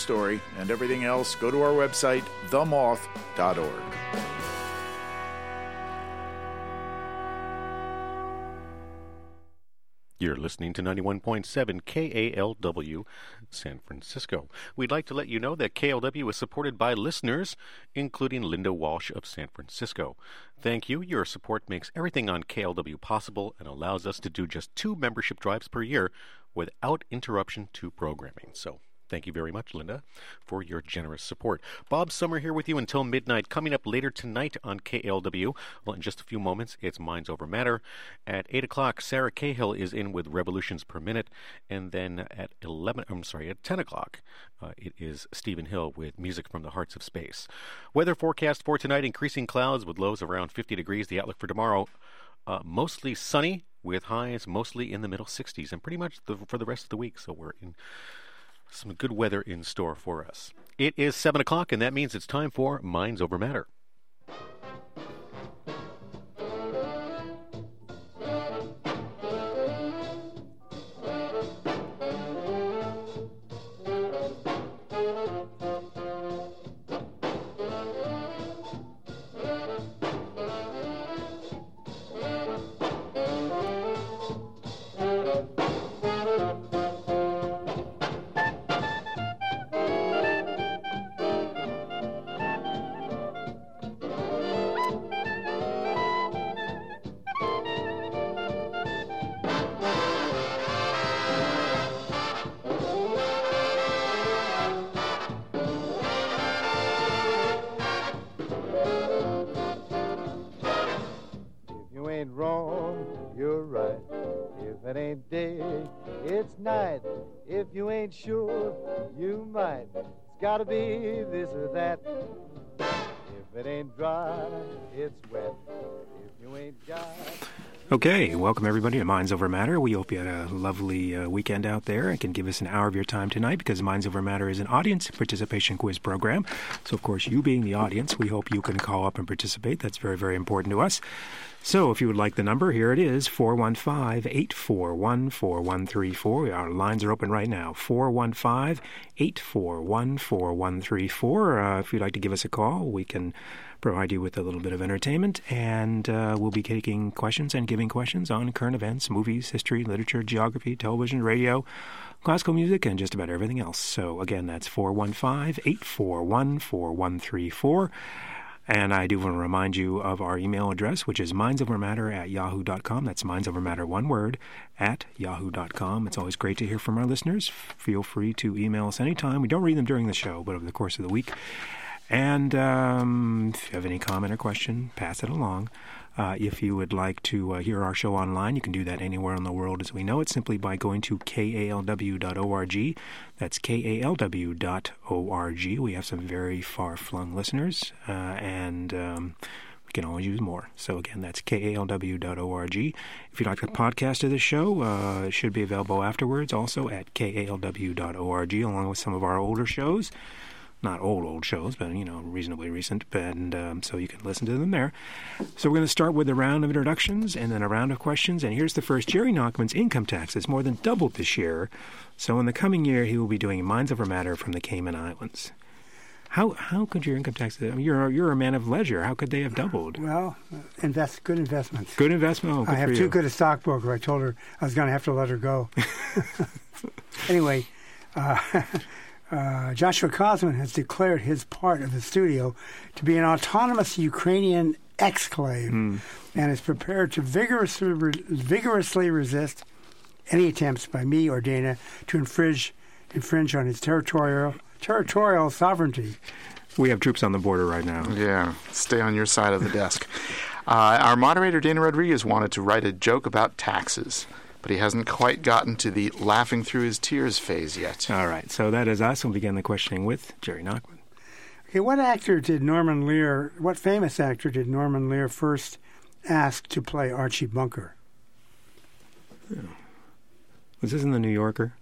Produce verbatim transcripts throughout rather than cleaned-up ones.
story and everything else, go to our website, the moth dot org. You're listening to ninety-one point seven K A L W San Francisco. We'd like to let you know that K L W is supported by listeners, including Linda Walsh of San Francisco. Thank you. Your support makes everything on K L W possible and allows us to do just two membership drives per year without interruption to programming. So thank you very much, Linda, for your generous support. Bob Summer here with you until midnight. Coming up later tonight on K L W, well, in just a few moments, it's Minds Over Matter. At eight o'clock, Sarah Cahill is in with Revolutions Per Minute. And then at eleven, I'm sorry, at ten o'clock, uh, it is Stephen Hill with Music from the Hearts of Space. Weather forecast for tonight, increasing clouds with lows of around fifty degrees. The outlook for tomorrow, uh, mostly sunny with highs mostly in the middle sixties. And pretty much the, for the rest of the week. So we're in some good weather in store for us. It is seven o'clock, and that means it's time for Minds Over Matter. Sure, you might. It's gotta be this or that. If it ain't dry, it's wet. If you ain't got... Okay, welcome everybody to Minds Over Matter. We hope you had a lovely uh, weekend out there and can give us an hour of your time tonight because Minds Over Matter is an audience participation quiz program. So, of course, you being the audience, we hope you can call up and participate. That's very, very important to us. So if you would like the number, here it is, four one five, eight four one, four one three four. Our lines are open right now, four one five, eight four one, four one three four. Uh, if you'd like to give us a call, we can provide you with a little bit of entertainment, and uh, we'll be taking questions and giving questions on current events, movies, history, literature, geography, television, radio, classical music, and just about everything else. So again, that's four one five, eight four one, four one three four. And I do want to remind you of our email address, which is mindsovermatter at yahoo dot com. That's mindsovermatter, one word, at yahoo dot com. It's always great to hear from our listeners. Feel free to email us anytime. We don't read them during the show, but over the course of the week. And um, if you have any comment or question, pass it along. Uh, if you would like to uh, hear our show online, you can do that anywhere in the world as we know it, simply by going to K A L W dot org. That's K A L W dot org. We have some very far-flung listeners, uh, and um, we can always use more. So again, that's K A L W dot org. If you'd like a podcast of the show, uh, it should be available afterwards, also at K A L W dot org, along with some of our older shows. Not old, old shows, but, you know, reasonably recent, and um, so you can listen to them there. So we're going to start with a round of introductions and then a round of questions, and here's the first. Jerry Nachman's income tax has more than doubled this year, so in the coming year he will be doing Minds Over Matter from the Cayman Islands. How how could your income tax, I mean, you're, you're a man of leisure, how could they have doubled? Well, invest good investments. Good investment? Oh, good I have for too you. good a stockbroker. I told her I was going to have to let her go. Anyway, uh, Uh, Joshua Kosman has declared his part of the studio to be an autonomous Ukrainian exclave mm. and is prepared to vigorously, re- vigorously resist any attempts by me or Dana to infringe infringe on his territorial territorial sovereignty. We have troops on the border right now. Yeah, stay on your side of the desk. Uh, our moderator, Dana Rodriguez, wanted to write a joke about taxes, but he hasn't quite gotten to the laughing through his tears phase yet. All right, so that is us. We'll begin the questioning with Jerry Nachman. Okay, what actor did Norman Lear, what famous actor did Norman Lear first ask to play Archie Bunker? Oh. Was this in the New Yorker?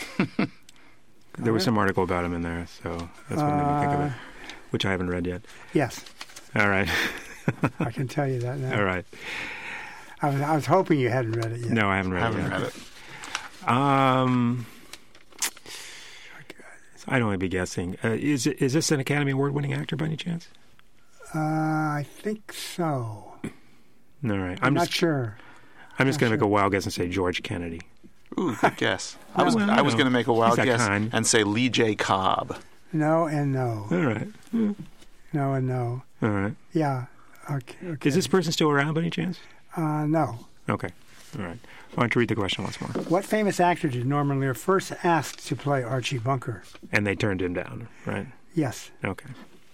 There was some article about him in there, so that's what made me think of it, which I haven't read yet. Yes. All right. I can tell you that now. All right. I was, I was hoping you hadn't read it yet. No, I haven't read I haven't it yet. read it. Um, I'd only be guessing. Uh, is it, is this an Academy Award-winning actor by any chance? Uh, I think so. All right. I'm, I'm not just, sure. I'm just Not going to sure. make a wild guess and say George Kennedy. Ooh, good guess. I was Well, I was no. going to make a wild He's that guess kind. and say Lee J. Cobb. No and no. All right. No and no. All right. Yeah. Okay. okay. Is this person still around by any chance? Uh, no. Okay. All right. Why don't you read the question once more? What famous actor did Norman Lear first ask to play Archie Bunker? And they turned him down, right? Yes. Okay.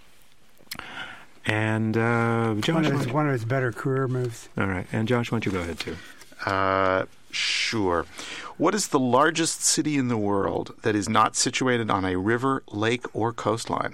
And uh, Josh, One of, why his, don't one of his better career moves. you- all right. And Josh, why don't you go ahead too? Uh, sure. What is the largest city in the world that is not situated on a river, lake, or coastline?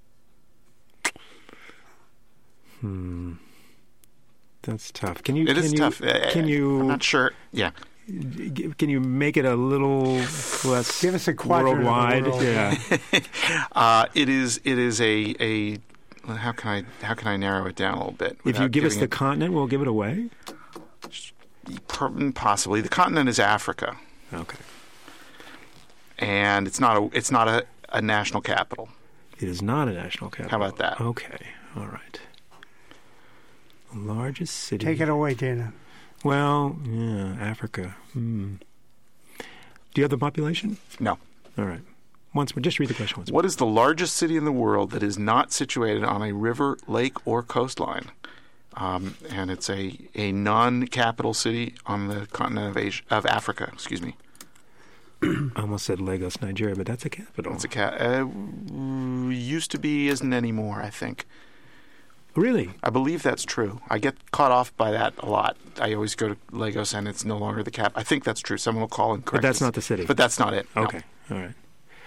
Hmm. That's tough. Can you? It can is you, tough. Uh, Can you? I'm not sure. Yeah. g- Can you make it a little less Give us a quadrant of the worldwide? world. Yeah. Uh, it is. It is a a. How can I how can I narrow it down a little bit? If you without give us giving the it- continent, we'll give it away. per- possibly the continent is Africa, Okay. and it's not a it's not a, a national capital. It is not a national capital. How about that? Okay. All right. The largest city. Take it away, Dana. Well, yeah, Africa. Hmm. Do you have the population? No. All right. Once more. Just read the question once more. What is the largest city in the world that is not situated on a river, lake, or coastline? Um, and it's a, a non-capital city on the continent of Asia, of Africa. Excuse me. I almost said Lagos, Nigeria, but that's a capital. It's a ca- uh, used to be, isn't anymore. I think. Really? I believe that's true. I get caught off by that a lot. I always go to Lagos and it's no longer the cap. I think that's true. Someone will call and correct But that's us. not the city. But that's not it. no. Okay. All right.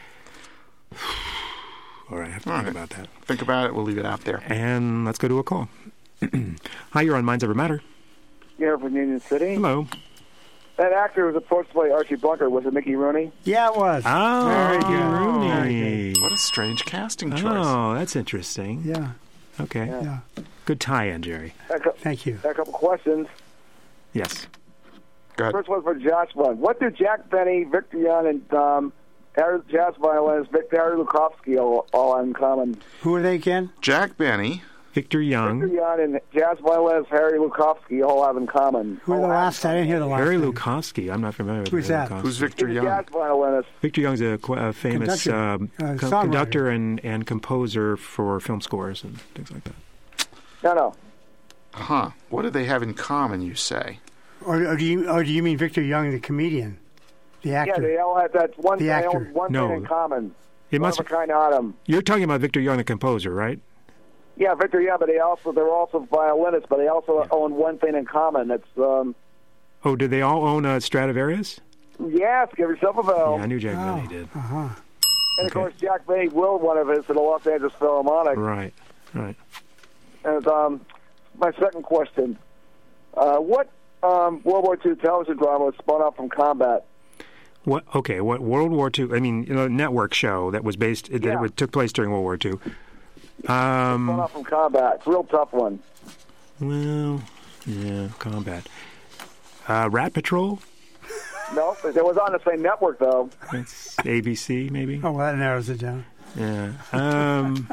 All right. I have to All think right. about that. Think about it. We'll leave it out there. And let's go to a call. Hi, you're on Minds Ever Matter. Here from Union City. Hello. That actor who was supposed to play Archie Bunker, was it Mickey Rooney? Yeah, it was. Oh, Very Mickey good. Rooney. Very What a strange casting choice. Oh, that's interesting. Yeah. Okay. Yeah. Yeah. Good tie-in, Jerry. A cou- Thank you. a couple questions. Yes. Go ahead. First one for Joshua. What do Jack Benny, Victor Young, and um, Harry- jazz violinist Victor Harry Lukovsky all, all in common? Who are they again? Jack Benny. Victor Young. Victor Young and jazz violinist Harry Lukovsky all have in common. Who are the All have last? I didn't hear the last. Harry name. Lukovsky. I'm not familiar with Who's Harry that? Lukovsky. Who's Victor He's a Young? jazz violinist. Victor Young's a, qu- a famous Conductor. um, Uh, co- songwriter. conductor and, and composer for film scores and things like that. No, no. Huh. What do they have in common, you say? Or, or do you? Or do you mean Victor Young, the comedian, the actor? Yeah, they all have that one, The they all actor. have one No. thing in common. It One must. of a kind autumn. You're talking about Victor Young, the composer, right? Yeah, Victor Young, but they also they're also violinists, but they also own one thing in common. It's um, Oh, did they all own uh, Stradivarius? yes, give yourself a bell. Yeah, I knew Jack Oh, Benny did. uh-huh. And Okay. of course, Jack Benny willed one of his to the Los Angeles Philharmonic. Right. Right. And um, my second question: uh, What um, World War Two television drama was spun off from Combat? What? Okay. What World War Two? I mean, you know, network show that was based that Yeah. took place during World War Two. Spun Um. off from Combat. It's a real tough one. Well, yeah, combat. Uh, Rat Patrol. No, it was on the same network though. That's A B C, maybe. Oh, well, that narrows it down. Yeah. Um.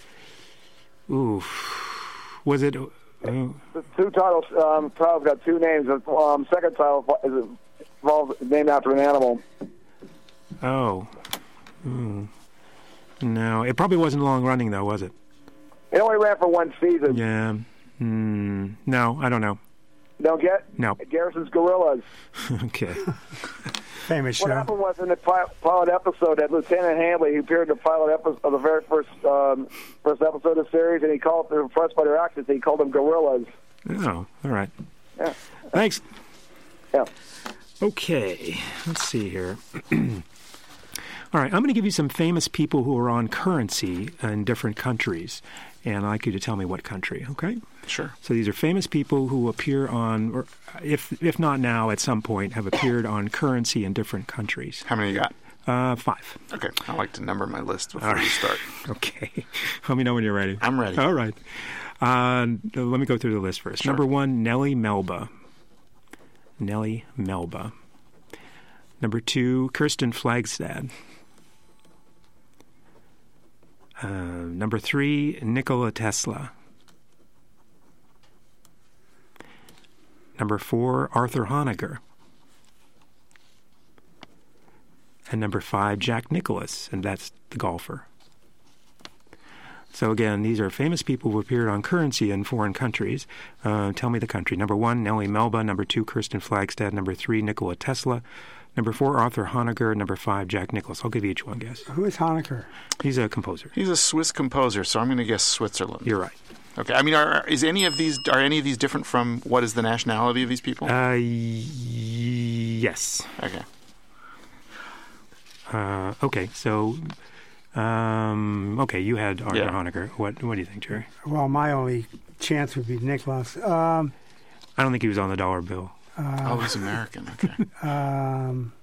Oof. Was it? Oh, The two titles um, titles got two names. The um, second title is involved named after an animal. oh. Hmm. No, it probably wasn't long running though, was it? It only ran for one season. Yeah. Hmm. No, I don't know. Don't get? No. Garrison's Gorillas. Okay. Famous What show. happened was in the pi- pilot episode that Lieutenant Handley, who appeared in the pilot episode of the very first um, first episode of the series, and he called them impressed by their accents. He called them gorillas. Oh, all right. Yeah. Thanks. Yeah. Okay, let's see here. All right, I'm going to give you some famous people who are on currency in different countries, and I'd like you to tell me what country, okay? Sure. So these are famous people who appear on, or if if not now, at some point, have appeared on currency in different countries. How many you got? Uh, five. Okay. I like to number my list before All right. you start. Okay. Let me know when you're ready. I'm ready. All right. Uh, let me go through the list first. Sure. Number one, Nellie Melba. Nellie Melba. Number two, Kirsten Flagstad. Uh, number three, Nikola Tesla. Number four, Arthur Honegger. And number five, Jack Nicklaus, and that's the golfer. So again, these are famous people who appeared on currency in foreign countries. Uh, tell me the country. Number one, Nellie Melba. Number two, Kirsten Flagstad. Number three, Nikola Tesla. Number four, Arthur Honegger. Number five, Jack Nicklaus. I'll give you each one guess. Who is Honegger? He's a composer. He's a Swiss composer, so I'm going to guess Switzerland. You're right. Okay. I mean, are, is any of these are any of these different from what is the nationality of these people? Uh, y- yes. Okay. Uh, okay, so... Um, okay, you had Arthur Yeah. Honegger. What What do you think, Jerry? Well, my only chance would be Nicholas. Um, I don't think he was on the dollar bill. oh, he's American. Okay. um,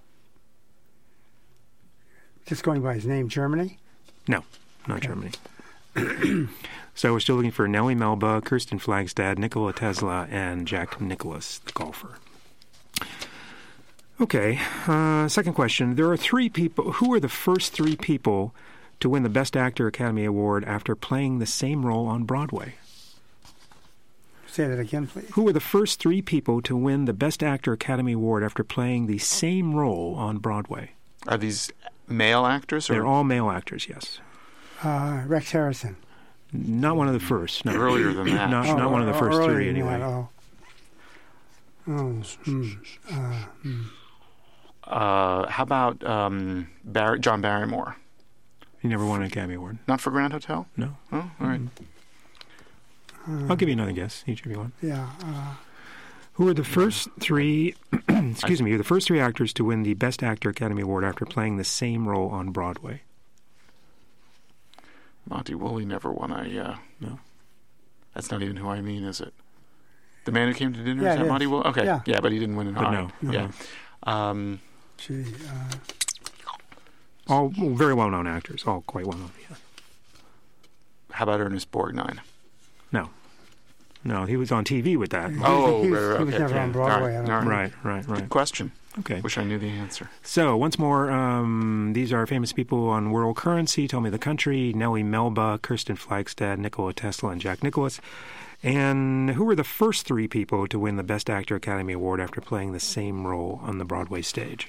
just going by his name, Germany? No, not Okay. Germany. So we're still looking for Nellie Melba, Kirsten Flagstad, Nikola Tesla, and Jack Nicklaus, the golfer. Okay, uh, second question. There are three people. Who are the first three people to win the Best Actor Academy Award after playing the same role on Broadway? Say that again, please. Who were the first three people to win the Best Actor Academy Award after playing the same role on Broadway? Are these male actors? Or They're all male actors, yes. Uh, Rex Harrison. Not one of the first. No. Earlier than that. Not, Oh, not one of the oh, first earlier three, than anyway. that, oh. Oh, hmm. uh, hmm. Uh, how about um, Bar- John Barrymore? He never won an Academy Award. Not for Grand Hotel? No. Oh, all right. I'll give you another guess, each of you one. Yeah. Uh, Who are the first three, excuse me, who are the first three actors to win the Best Actor Academy Award after playing the same role on Broadway? Monty Woolley never won a... Uh, No. That's not even who I mean, is it? The Man Who Came to Dinner? Yeah, is that it Monty is. Woolley? Okay. Yeah. Yeah, but he didn't win an But Oscar. no, no, Yeah. Um, gee, uh, All well, very well-known actors, all quite well-known, yeah. how about Ernest Borgnine? No. No, he was on T V with that. he, Oh, was, he was, right, right, he was okay, never yeah. on Broadway. All right, I don't all think. Right, right, right. Good question. Okay. Wish I knew the answer. So, once more, um, these are famous people on world currency. Tell me the country. Nellie Melba, Kirsten Flagstad, Nikola Tesla, and Jack Nicklaus. And who were the first three people to win the Best Actor Academy Award after playing the same role on the Broadway stage?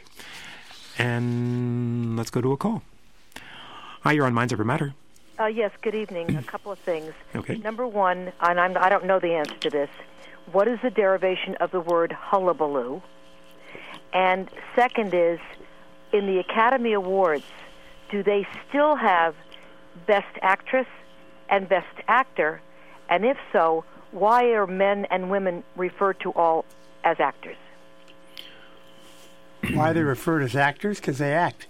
And let's go to a call. Hi, you're on Minds Over Matter. Uh, yes, good evening. A couple of things. Okay. Number one, and I'm, I don't know the answer to this, what is the derivation of the word hullabaloo? And second is, in the Academy Awards, do they still have Best Actress and Best Actor? And if so, why are men and women referred to all as actors? Why are they referred as actors? Because they act.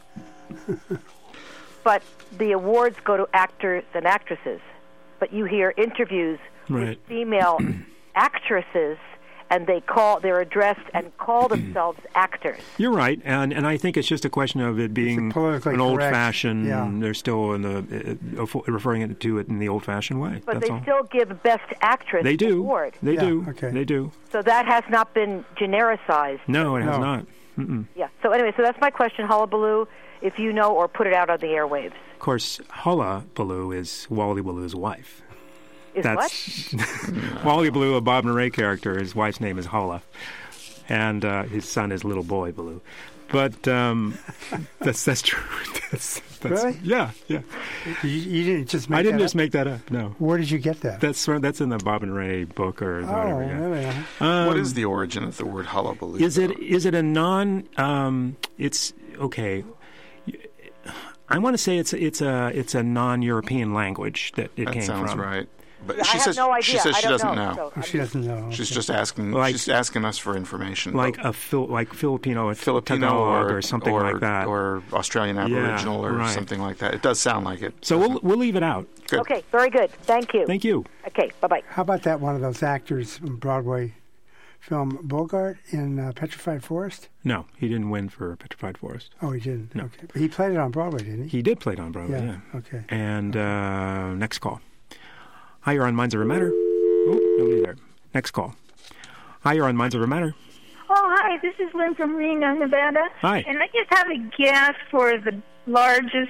But the awards go to actors and actresses. But you hear interviews Right. with female actresses, and they call they're addressed and call themselves actors. You're right, and and I think it's just a question of it being politically an correct, old-fashioned. yeah. They're still in the uh, referring it to it in the old-fashioned way. But That's they all. still give Best Actress They do. award. They Yeah, do. okay. They do. So that has not been genericized. No, it has No. not. Mm-mm. Yeah. So anyway, so that's my question, hullabaloo, if you know, or put it out on the airwaves. Of course, Hulla Baloo is Wally Baloo's wife. Is That's Wally Baloo, a Bob Murray character. His wife's name is Hulla, and uh, his son is Little Boy Baloo. But um, that's that's true. That's, that's, Really? Yeah, yeah. You, you didn't just make I didn't that just up? make that up. No, Where did you get that? that's that's in the Bob and Ray book or oh, whatever. Yeah. really? huh? Um, What is the origin of the word hullabaloo? Is it is it a non? Um, it's okay. I want to say it's it's a it's a non-European language that it That came sounds from. right. But Yeah, she I have says no idea. she says I she don't doesn't know. know. So Oh, I'm she doesn't know. She's Okay. just asking. Like- she's asking us for information. Like but a Phil, like Filipino, Filipino Tagalog or, or something or, like that. or Australian Aboriginal or right. something like that. It does sound like it. So we'll we'll leave it out. Good. Okay, very good. Thank you. Thank you. Okay, bye-bye. How about that one of those actors from Broadway film, Bogart in uh, Petrified Forest? No, he didn't win for Petrified Forest. Oh, he didn't? No. Okay. But he played it on Broadway, didn't he? He did play it on Broadway. Yeah. Yeah, okay. And uh, next call. Hi, you're on Minds Over Matter. Oh, nobody there. Next call. Hi, you're on Minds Over Matter. Oh, hi, this is Lynn from Reno, Nevada. Hi. And I just have a guess for the largest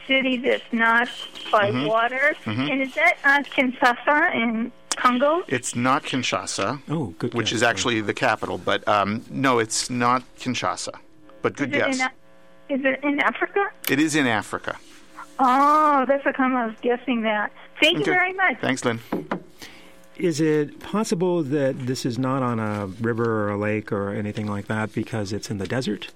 city that's not by Mhm. water. Mhm. And is that uh, Kinshasa in Congo? It's not Kinshasa, Oh, good which guess. is actually the capital, but um, no, it's not Kinshasa. But good Is it, guess. in, A- is it in Africa? It is in Africa. Oh, that's how come I was guessing that. Thank Okay. you very much. Thanks, Lynn. Is it possible that this is not on a river or a lake or anything like that because it's in the desert?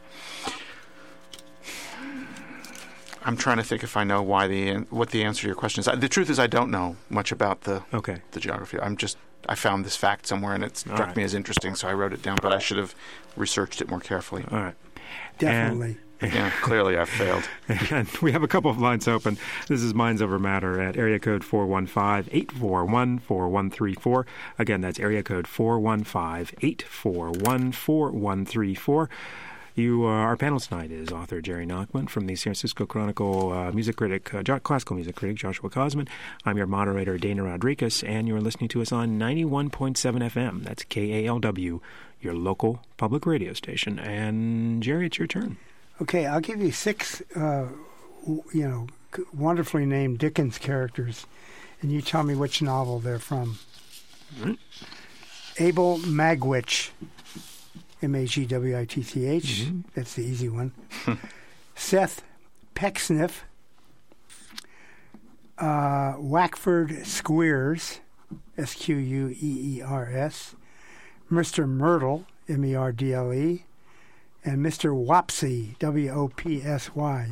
I'm trying to think if I know why the what the answer to your question is. The truth is, I don't know much about the Okay. the geography. I'm just I found this fact somewhere and it struck All right. me as interesting, so I wrote it down. But I should have researched it more carefully. All right. Definitely. Yeah, clearly I failed. And we have a couple of lines open. This is Minds Over Matter at area code four one five, eight four one, four one three four. Again, that's area code four one five, eight four one, four one three four. You, uh, our panel tonight is author Jerry Nachman from the San Francisco Chronicle, uh, music critic, uh, jo- classical music critic Joshua Cosman. I'm your moderator Dana Rodriguez, and you're listening to us on ninety-one point seven F M. That's K A L W, your local public radio station. And Jerry, it's your turn. Okay, I'll give you six, uh, w- you know, c- wonderfully named Dickens characters, and you tell me which novel they're from. Mm-hmm. Abel Magwitch, M A G W I T C H. Mm-hmm. That's the easy one. Seth Pecksniff, uh, Wackford Squeers, S Q U E E R S, Mister Myrtle, M E R D L E, and Mister Wopsy, W O P S Y.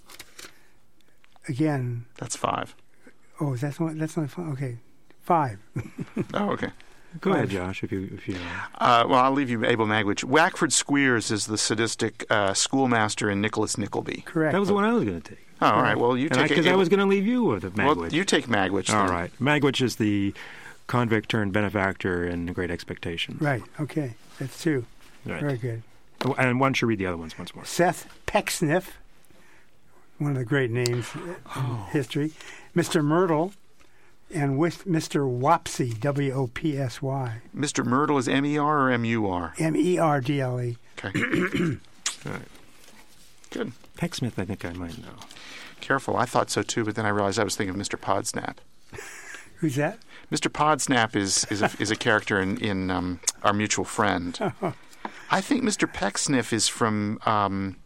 Again. That's five. Oh, is that one? That's not five. Okay, five. Oh, okay. Go Five. ahead, Josh, if you if you. Uh, well, I'll leave you Abel Magwitch. Wackford Squeers is the sadistic uh, schoolmaster in Nicholas Nickleby. Correct. That was the one I was going to take. Oh, all right. Well, you take Because it. I was going to leave you with the Magwitch. Well, you take Magwitch. All then. right. Magwitch is the convict turned benefactor in Great Expectations. Right. Okay, that's two. Right. Very good. Oh, and why don't you read the other ones once more? Seth Pecksniff, one of the great names in Oh. history. Mister Myrtle, and with Mister Wopsy, W O P S Y. Mister Myrtle is M E R or M U R? M E R D L E. Okay. All right. Good. Pecksmith, I think I might know. Careful. I thought so too, but then I realized I was thinking of Mister Podsnap. Who's that? Mister Podsnap is is a, is a character in in um, Our Mutual Friend. I think Mister Pecksniff is from um,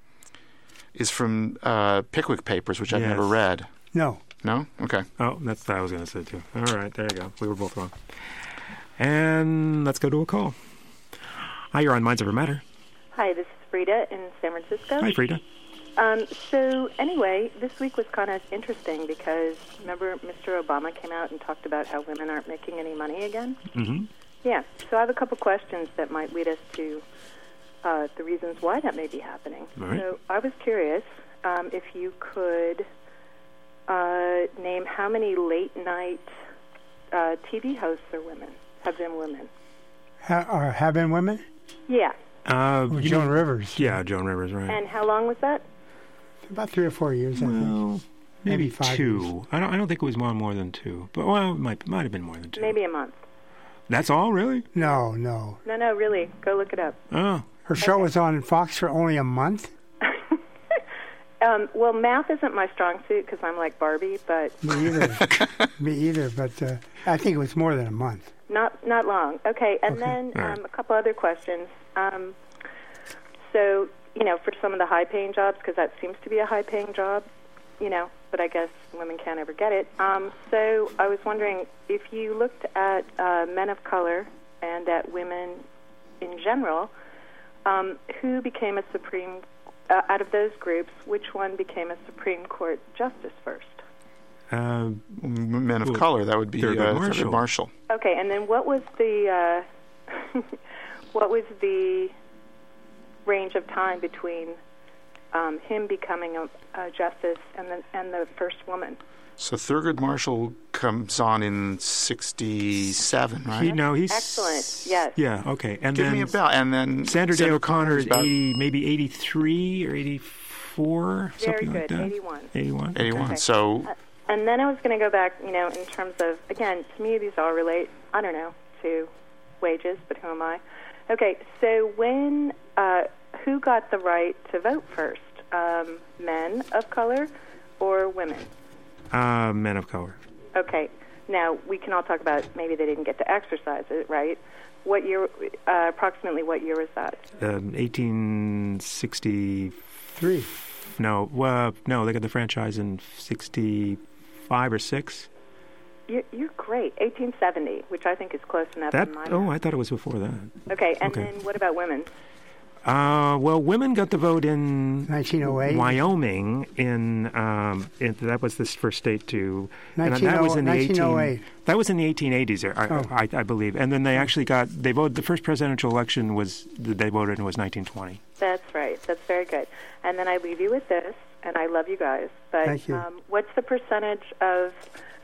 is from uh, Pickwick Papers, which I've Yes. never read. No. No? Okay. Oh, that's what I was going to say, too. All right, there you go. We were both wrong. And let's go to a call. Hi, you're on Minds Over Matter. Hi, this is Frida in San Francisco. Hi, Frida. Um, so anyway, this week was kind of interesting because remember Mister Obama came out and talked about how women aren't making any money again? Mm-hmm. Yeah, so I have a couple questions that might lead us to uh, the reasons why that may be happening. All right. So I was curious um, if you could uh, name how many late-night uh, T V hosts are women, have been women. Ha- or have been women? Yeah, Uh, Oh, you Joan mean- Rivers. Yeah, Joan Rivers, right. and how long was that? About three or four years, I think. well, maybe, Maybe five two. years. I don't. I don't think it was one more than two. But well, it might might have been more than two. Maybe a month. That's all, really? No, no. No, no, really. Go look it up. Oh, Her show was on Fox for only a month. Um, well, math isn't my strong suit because I'm like Barbie, but Me either. Me either. But uh, I think it was more than a month. not not long. Okay, and Okay. then All right. um, a couple other questions. Um, so, you know, for some of the high-paying jobs, because that seems to be a high-paying job, you know, but I guess women can't ever get it. Um, so I was wondering if you looked at uh, men of color and at women in general, um, who became a Supreme Uh, out of those groups, which one became a Supreme Court justice first? uh, M- Men of Well, color, that would be Thurgood uh, Marshall. Thurgood Marshall. Okay, and then what was the uh, what was the range of time between um, him becoming a, a justice and the and the first woman? So Thurgood Marshall comes on in sixty-seven, right? he, no, he's Excellent. Yes. Yeah. Okay. And Give then me a bell. And then Sandra Day O'Connor is about eighty, maybe eighty-three or eighty-four, Very something good. like that. eighty-one. Eighty-one. eighty-one. Okay. So And then I was going to go back, you know, in terms of, again, to me these all relate, I don't know, to wages, but who am I? Okay, so when, uh, who got the right to vote first? Um, men of color or women? Uh, men of color. Okay. Now, we can all talk about maybe they didn't get to exercise it, right? What year, uh, approximately what year was that? Um, eighteen sixty-three. No, uh, no, they got the franchise in sixty-five or six. You're, you're great. eighteen seventy, which I think is close enough That, in my oh, mind. I thought it was before that. Okay, and Okay. then what about women? Uh, well, women got the vote in nineteen oh eight. Wyoming. In, um, in that was the first state to. And nineteen that was in the nineteen oh eight. eighteen. That was in the eighteen eighties, I, Oh. I, I believe. And then they actually got they voted. The first presidential election was they voted in was nineteen twenty. That's right. That's very good. And then I leave you with this, and I love you guys. But Thank you. Um, what's the percentage of,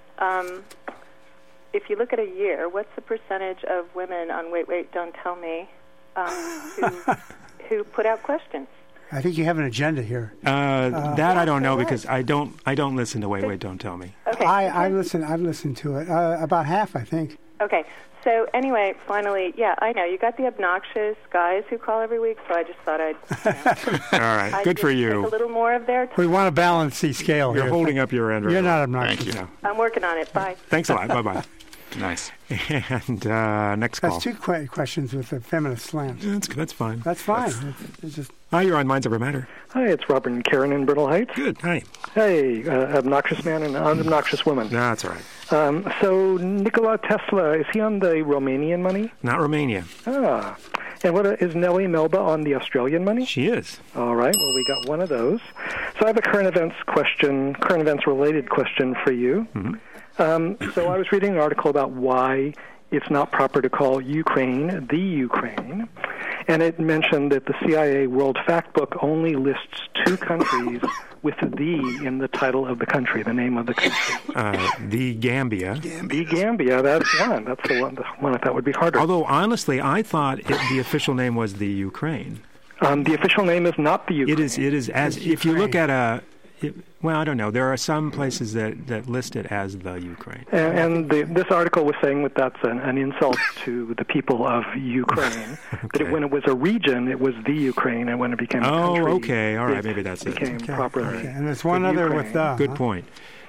um, if you look at a year, what's the percentage of women on Wait, Wait, Don't Tell Me um, who, who put out questions? I think you have an agenda here. Uh, that I don't know what? because I don't I don't listen to Wait Wait Don't Tell Me. Okay. I, I listen. I've listened to it. Uh, about half, I think. Okay. So anyway, finally, yeah, I know you got the obnoxious guys who call every week, so I just thought I'd, you know, All right, I'd good just for take you. a little more of their time. We want to balance the scale You're here. holding up your end. You're right not now. obnoxious. Thank you. No. I'm working on it. Bye. Thanks a lot. Bye bye. Nice. And uh, next call. That's two que- questions with a feminist slant. That's that's fine. That's fine. It's, it's just Hi, you're on Minds Over Matter. Hi, it's Robert and Karen in Brittle Heights. Good. Hi. Hey, uh, obnoxious man and unobnoxious woman. No, that's all right. Um, so Nikola Tesla, is he on the Romanian money? Not Romania. Ah. And what is Nellie Melba on the Australian money? She is. All right. Well, we got one of those. So I have a current events question, current events related question for you. Mm-hmm. Um, so I was reading an article about why it's not proper to call Ukraine the Ukraine. And it mentioned that the C I A World Factbook only lists two countries with the in the title of the country, the name of the country. Uh, the Gambia. The Gambia, that's one. That's the one, the one I thought would be harder. Although, honestly, I thought it, the official name was the Ukraine. Um, the official name is not the Ukraine. It is. It is as It's if you look Ukraine. at a. It, well, I don't know. There are some places that, that list it as the Ukraine. And, and the, this article was saying that that's an, an insult to the people of Ukraine. That it, Okay. when it was a region, it was the Ukraine, and when it became a Oh, country, okay. All right. it Maybe that's it. became okay. properly. Okay. And there's one the other Ukraine. with the. Good huh? point.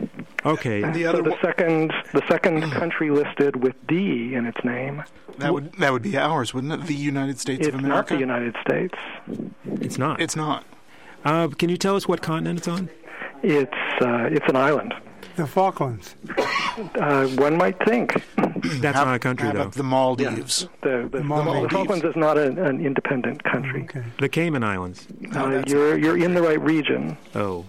Okay. And the So other the one, second, the second country listed with D in its name, that would that would be ours, wouldn't it? The United States it's of not America. the United States. It's not. It's not. Uh, can you tell us what continent it's on? It's uh, it's an island. The Falklands. Uh, one might think That's How- not a country, how though. about the Maldives? the the, the, Maldives. Falklands is not an, an independent country. Okay. The Cayman Islands. No, Uh, that's you're you're in the right region. Oh.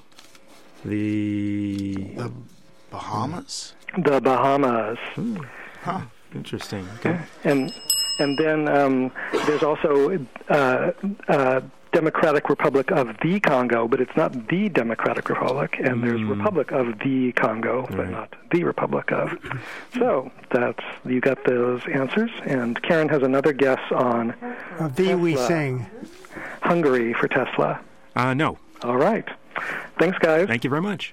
The. the Bahamas. The Bahamas. Huh. Interesting. Okay. And and then um, there's also uh, uh, Democratic Republic of the Congo, but it's not the Democratic Republic. And there's Mm. Republic of the Congo, but Right. not the Republic of. So that's you got those answers. And Karen has another guess on Of thee we Tesla. sing. Hungary for Tesla. Uh, no. All right. Thanks, guys. Thank you very much.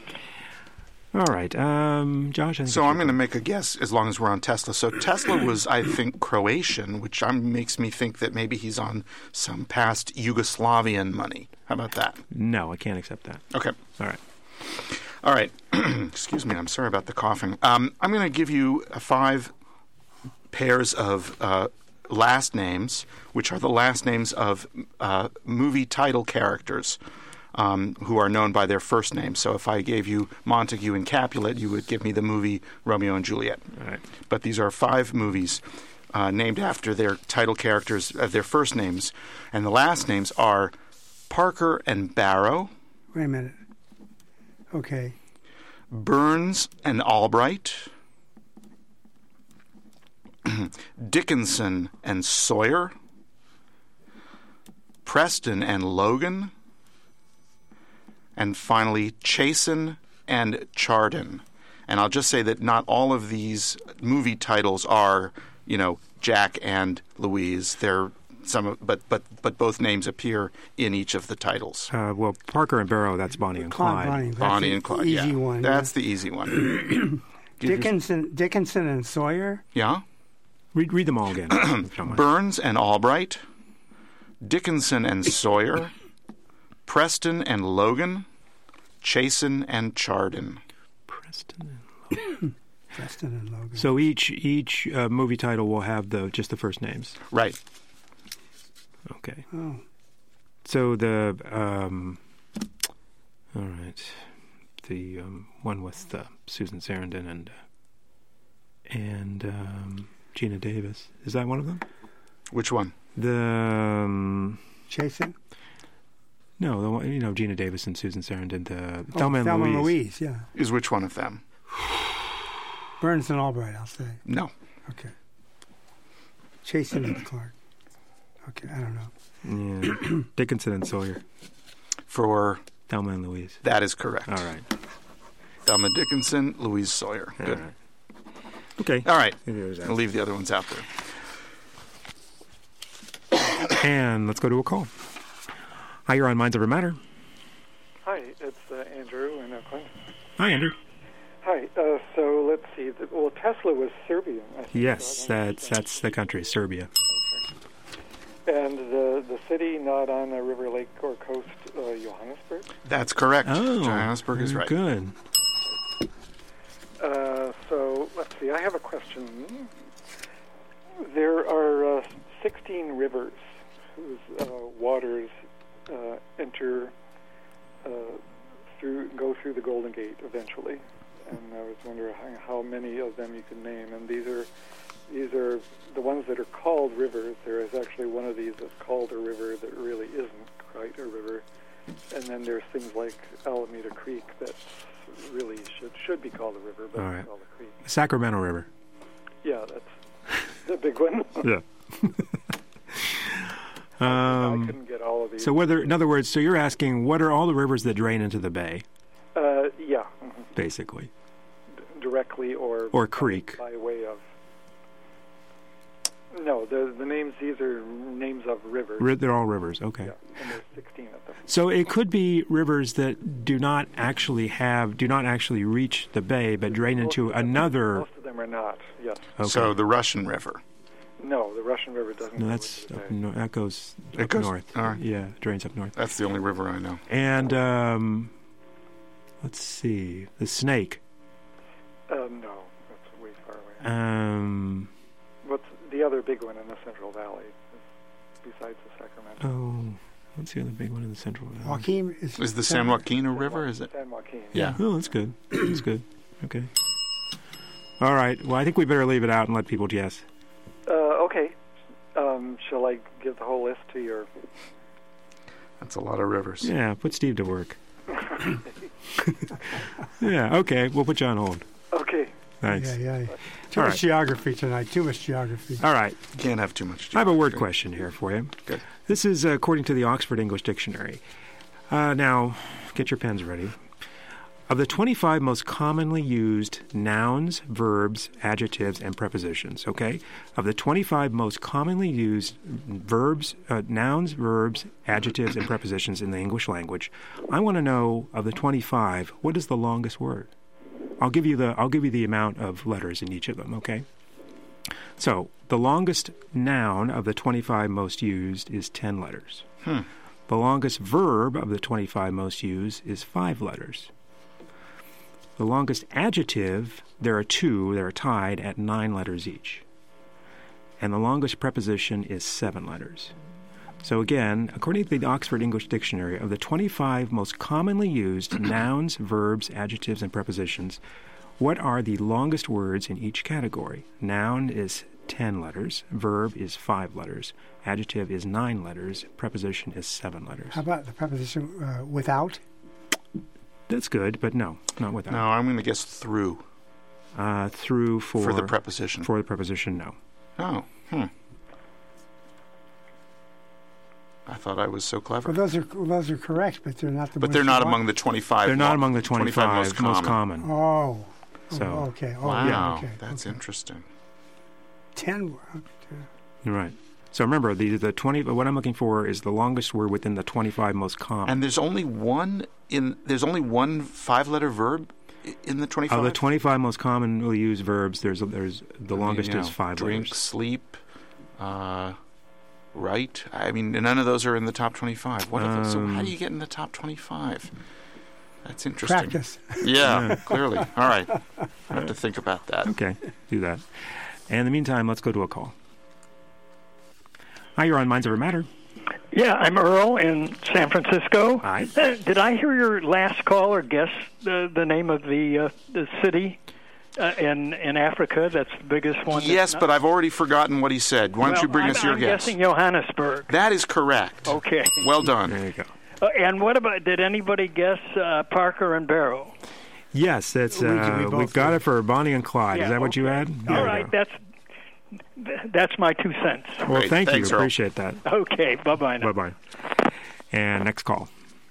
All right. Um, Josh, I think So it's I'm your going to make a guess as long as we're on Tesla. So Tesla was, I think, Croatian, which I'm, makes me think that maybe he's on some past Yugoslavian money. How about that? turn. No, I can't accept that. Okay. All right. All right. Excuse me. I'm sorry about the coughing. Um, I'm going to give you uh, five pairs of uh, last names, which are the last names of uh, movie title characters um, who are known by their first name. So if I gave you Montague and Capulet, you would give me the movie Romeo and Juliet. All right. But these are five movies uh, named after their title characters, uh, their first names. And the last names are Parker and Barrow, Wait a minute. Okay. Burns and Albright, Dickinson and Sawyer, Preston and Logan, and finally Chasen and Chardon. And I'll just say that not all of these movie titles are, you know, Jack and Louise. They're some, of, but but but both names appear in each of the titles. Uh, well, Parker and Barrow, that's Bonnie and Clyde. Bonnie, that's Bonnie the and Clyde. Easy yeah. one. That's yeah. the easy one. Give your- Dickinson, Dickinson and Sawyer. Yeah. Read, read them all again. if you don't mind. Burns and Albright, Dickinson and Sawyer, Preston and Logan, Chasen and Chardon. Preston and Logan. Preston and Logan. So each each uh, movie title will have the just the first names. Right. Okay. Oh. So the um, all right, the um, one with uh, Susan Sarandon and uh, and um, Gina Davis, is that one of them? Which one? The um, Chasen? No, the one, you know, Gina Davis and Susan Sarandon. The Oh, Thelma and Thelma Louise. and Louise, yeah. Is which one of them? Burns and Albright, I'll say. No. Okay. Chasen and Clark. Okay, I don't know. Yeah. Dickinson and Sawyer. For Thelma and Louise. That is correct. All right. Thelma Dickinson, Louise Sawyer. All Good. right. Okay. All right. Maybe it was that. I'll leave the other ones out there. And let's go to a call. Hi, you're on Minds Over Matter. Hi, it's uh, Andrew in Oakland. Hi, Andrew. Hi. Uh, so let's see. The, well, Tesla was Serbian. I think, Yes, so I don't that's that's the country, Serbia. Okay. And the the city not on a river, lake, or coast, uh, Johannesburg. That's correct. Oh, Johannesburg is very right. Good. Uh, so let's see. I have a question. There are uh, sixteen rivers whose uh, waters uh, enter uh, through, go through the Golden Gate eventually. And I was wondering how, how many of them you can name. And these are these are the ones that are called rivers. There is actually one of these that's called a river that really isn't quite a river. And then there's things like Alameda Creek that really should should be called a river, but All it's right. called a creek. Sacramento River. Yeah, that's the big one. Yeah. um, I couldn't get all of these. So whether, in other words, so you're asking, what are all the rivers that drain into the bay, Uh, yeah, mhm. basically? D- directly or Or creek. by way of. No, the the names. These are names of rivers. Ri- They're all rivers, okay. Yeah, and there's sixteen of them. So it could be rivers that do not actually have, do not actually reach the bay, but drain into another. Most of them are not. Yes. Okay. So the Russian River. No, the Russian River doesn't. No, go that's into the up bay. no, that goes It up goes- north. all right. Yeah, drains up north. That's the only river I know. And um, let's see, the Snake. Uh, no, that's way far away. Um, What's the other big one in the Central Valley besides the Sacramento? oh, what's the other big one in the Central Valley? Joaquin is, Is the San Joaquin a river? Is it? San Joaquin. Yeah. Oh, that's good. That's good. Okay. All right. Well, I think we better leave it out and let people guess. Uh, okay. Um, shall I give the whole list to your? That's a lot of rivers. Yeah, put Steve to work. Yeah, okay. We'll put you on hold. Okay. Thanks. Yeah, yeah. Too All much right. geography tonight. Too much geography. All right. You can't have too much. I have a word Good. question here for you. Good. This is uh, according to the Oxford English Dictionary. Uh, now, get your pens ready. Of the twenty-five most commonly used nouns, verbs, adjectives, and prepositions, okay? Of the twenty-five most commonly used verbs, uh, nouns, verbs, adjectives, and prepositions in the English language, I want to know, of the twenty-five, what is the longest word? I'll give you the I'll give you the amount of letters in each of them, okay? So, the longest noun of the twenty-five most used is ten letters. Hmm. The longest verb of the twenty-five most used is five letters. The longest adjective, there are two that are tied at nine letters each. And the longest preposition is seven letters. So again, according to the Oxford English Dictionary, of the twenty-five most commonly used nouns, verbs, adjectives, and prepositions, what are the longest words in each category? Noun is ten letters, verb is five letters, adjective is nine letters, preposition is seven letters. How about the preposition uh, without? That's good, but no, not without. No, I'm going to guess through. Uh, through for, For the preposition. For the preposition, no. Oh, hmm. I thought I was so clever. Well, those are well, those are correct, but they're not the. But ones they're you not want. among the twenty-five. They're not long- among the twenty-five, most common. most common. Oh. So, oh, okay. Oh, Wow, yeah, okay. that's okay. interesting. Ten. You're right. So remember, the the twenty. What I'm looking for is the longest word within the twenty-five most common. And there's only one in. There's only one five-letter verb i- in the twenty-five. Of the twenty-five most commonly used verbs, there's there's the I mean, longest you know, is five drink, letters. sleep, uh, write. I mean, none of those are in the top twenty-five. What are those? So how Um, do you get in the top twenty-five? That's interesting. Practice. Yeah, clearly. All right. I have to think about that. Okay, do that. And in the meantime, let's go to a call. Hi, you're on Minds Over Matter. Yeah, I'm Earl in San Francisco. Hi. Uh, did I hear your last call or guess the, the name of the, uh, the city uh, in in Africa that's the biggest one? Yes, not... but I've already forgotten what he said. Why don't well, you bring I'm, us your I'm guess? guessing Johannesburg. That is correct. Okay. Well done. There you go. Uh, and what about, did anybody guess uh, Parker and Barrow? Yes, that's We- we uh, both we've got did. it for Bonnie and Clyde. Yeah, Is that what you okay. had? All There you right, go. that's that's my two cents. Well, Great. thank Thanks, you. Earl. Appreciate that. Okay, bye-bye now. Bye-bye. And next call.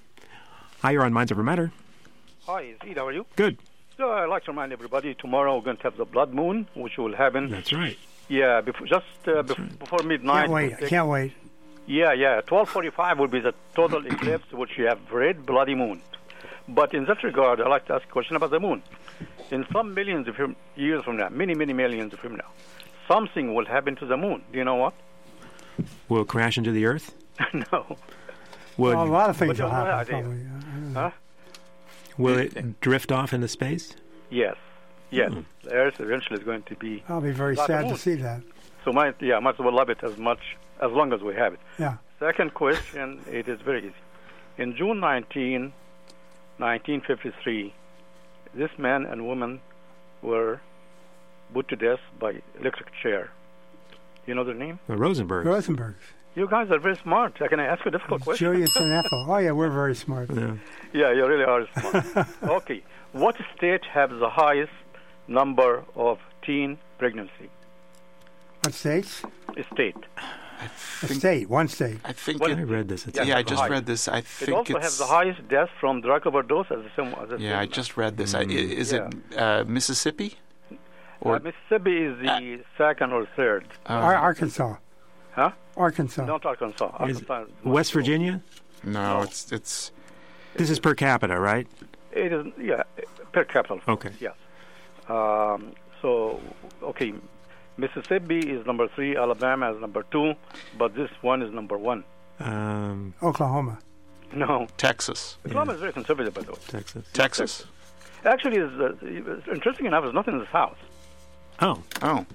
Hi, you're on Minds Over Matter. Hi, Steve, how are you? Good. So I'd like to remind everybody, tomorrow we're going to have the blood moon, which will happen. That's right. Yeah, before, just uh, bef- right. before midnight. Can't wait. I can't wait. Yeah, yeah. twelve forty-five will be the total eclipse, which you have red, bloody moon. But in that regard, I'd like to ask a question about the moon. In some millions of years from now, many, many millions of from now, something will happen to the moon. Do you know what? Will it crash into the Earth? No. Will, Well, a lot of things But will you have no happen. idea. Probably. I don't know. Huh? will it drift off into space? Yes. Yes. Hmm. The Earth eventually is going to be. I'll be very like the sad to moon. see that. So might yeah, might as well love it as much as long as we have it. Yeah. Second question, it is very easy. In June nineteenth, nineteen fifty-three, this man and woman were put to death by electric chair. You know their name? The Rosenberg. Rosenberg. You guys are very smart. Can I ask you a difficult question? Julius and Ethel. Oh, yeah, we're very smart. Yeah. Yeah, you really are smart. Okay. What state has the highest number of teen pregnancy? What states? State. A state. One state. I think What it, I read this. It's Yeah, yeah, I the just highest. read this. I It think also it's has the highest death from drug overdose as the same as the Yeah, I same- just read this. I, i- Mm. is Yeah. it uh, Mississippi? Or uh, Mississippi is the second or third. uh, Ar- Arkansas. Huh? Arkansas. Not Arkansas. Is Arkansas is West much lower. Virginia? no, it's it's This is per capita, right? It is, yeah, per capita. of course, Okay. Yes. Um, so, okay, Mississippi is number three, Alabama is number two, but this one is number one. Um, Oklahoma. No. Texas. Oklahoma is very conservative, by the way. Texas. Texas. Actually, is uh, it's interesting enough, it's not in the South. Oh. Oh,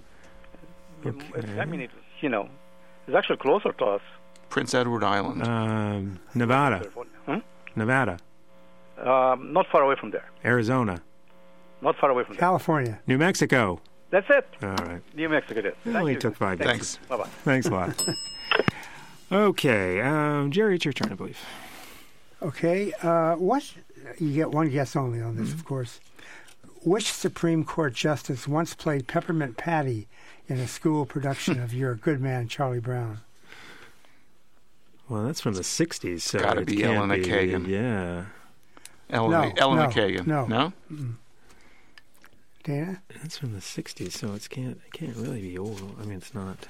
It- I mean, it's, you know, it's actually closer to us. Prince Edward Island. Um, Nevada. Hmm? Nevada. Um, not far away from there. Arizona. Not far away from there. California. New Mexico. That's it. All right. New Mexico it is. It Thank only you. took five Thank days. you. Bye-bye. Thanks a lot. Okay. Um, Jerry, it's your turn, I believe. Okay. Uh, what? You get one guess only on this, Mm-hmm. of course. Which Supreme Court justice once played Peppermint Patty in a school production of You're a Good Man, Charlie Brown? Well, that's from the sixties, so Gotta it be can't Eleanor be- Kagan. Yeah. Eleanor, No, Eleanor no, Kagan. no. No? Mm-mm. Dana? That's from the sixties, so it can't it can't really be old. I mean, it's not.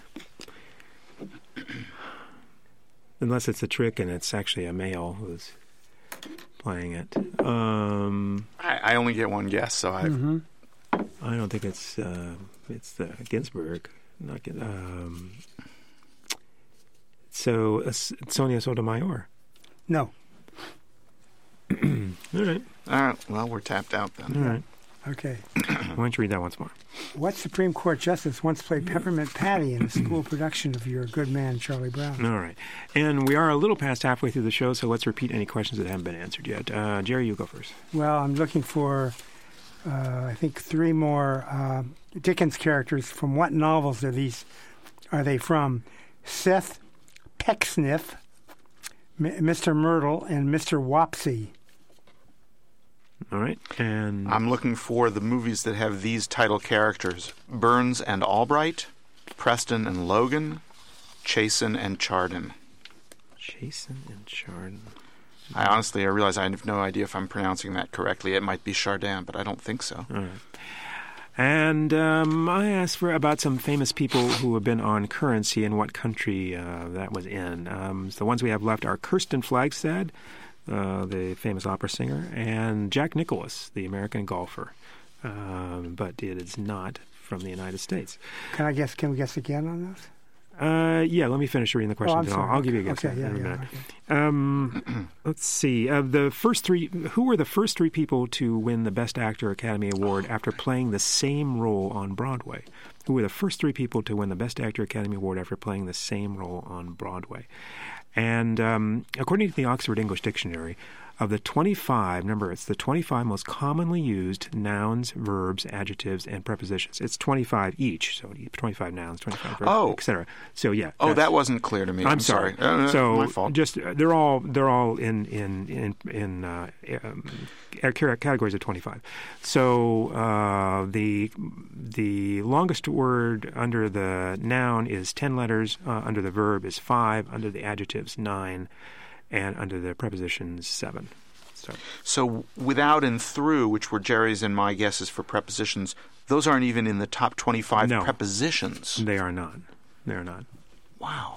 Unless it's a trick and it's actually a male who's playing it. Um, I, I only get one guess, so I. Mm-hmm. I don't think it's uh, it's the Ginsburg. Not Gin- um, so uh, S- Sonia Sotomayor. No. All right. All right. Well, we're tapped out then. All right. Okay. Why don't you read that once more? What Supreme Court justice once played Peppermint Patty in a school production of You're a Good Man, Charlie Brown? All right. And we are a little past halfway through the show, so let's repeat any questions that haven't been answered yet. Uh, Jerry, you go first. Well, I'm looking for, uh, I think, three more uh, Dickens characters. From what novels are these? Are they from? Seth Pecksniff, M- Mister Myrtle, and Mister Wopsy. All right. And I'm looking for the movies that have these title characters: Burns and Albright, Preston and Logan, Chasen and Chardon. Chasen and Chardon. I honestly, I realize I have no idea if I'm pronouncing that correctly. It might be Chardin, but I don't think so. All right. And um, I asked for about some famous people who have been on Currency and what country uh, that was in. Um, so the ones we have left are Kirsten Flagstad, uh, the famous opera singer, and Jack Nicklaus, the American golfer. Um, but it is not from the United States. Can I guess? Can we guess again on those? Uh, yeah, let me finish reading the questions. Oh, I'm and sorry. I'll, I'll give you a guess Okay, in yeah, a yeah, minute. okay. Um, let's see. Uh, the first three. Who were the first three people to win the Best Actor Academy Award after playing the same role on Broadway? Who were the first three people to win the Best Actor Academy Award after playing the same role on Broadway? And um, according to the Oxford English Dictionary, of the twenty-five, remember, it's the twenty-five most commonly used nouns, verbs, adjectives, and prepositions. It's twenty-five each, so twenty-five nouns, twenty-five verbs, Oh. et cetera. So yeah. Oh, that wasn't clear to me. I'm, I'm sorry. sorry. Uh, so my fault. just uh, they're all they're all in in in in uh, um, categories of twenty-five. So uh, the the longest word under the noun is ten letters. Uh, under the verb is five. Under the adjectives nine. And under the prepositions, seven. So. so without and through, which were Jerry's and my guesses for prepositions, those aren't even in the top twenty-five no, prepositions. They are not. They are not. Wow.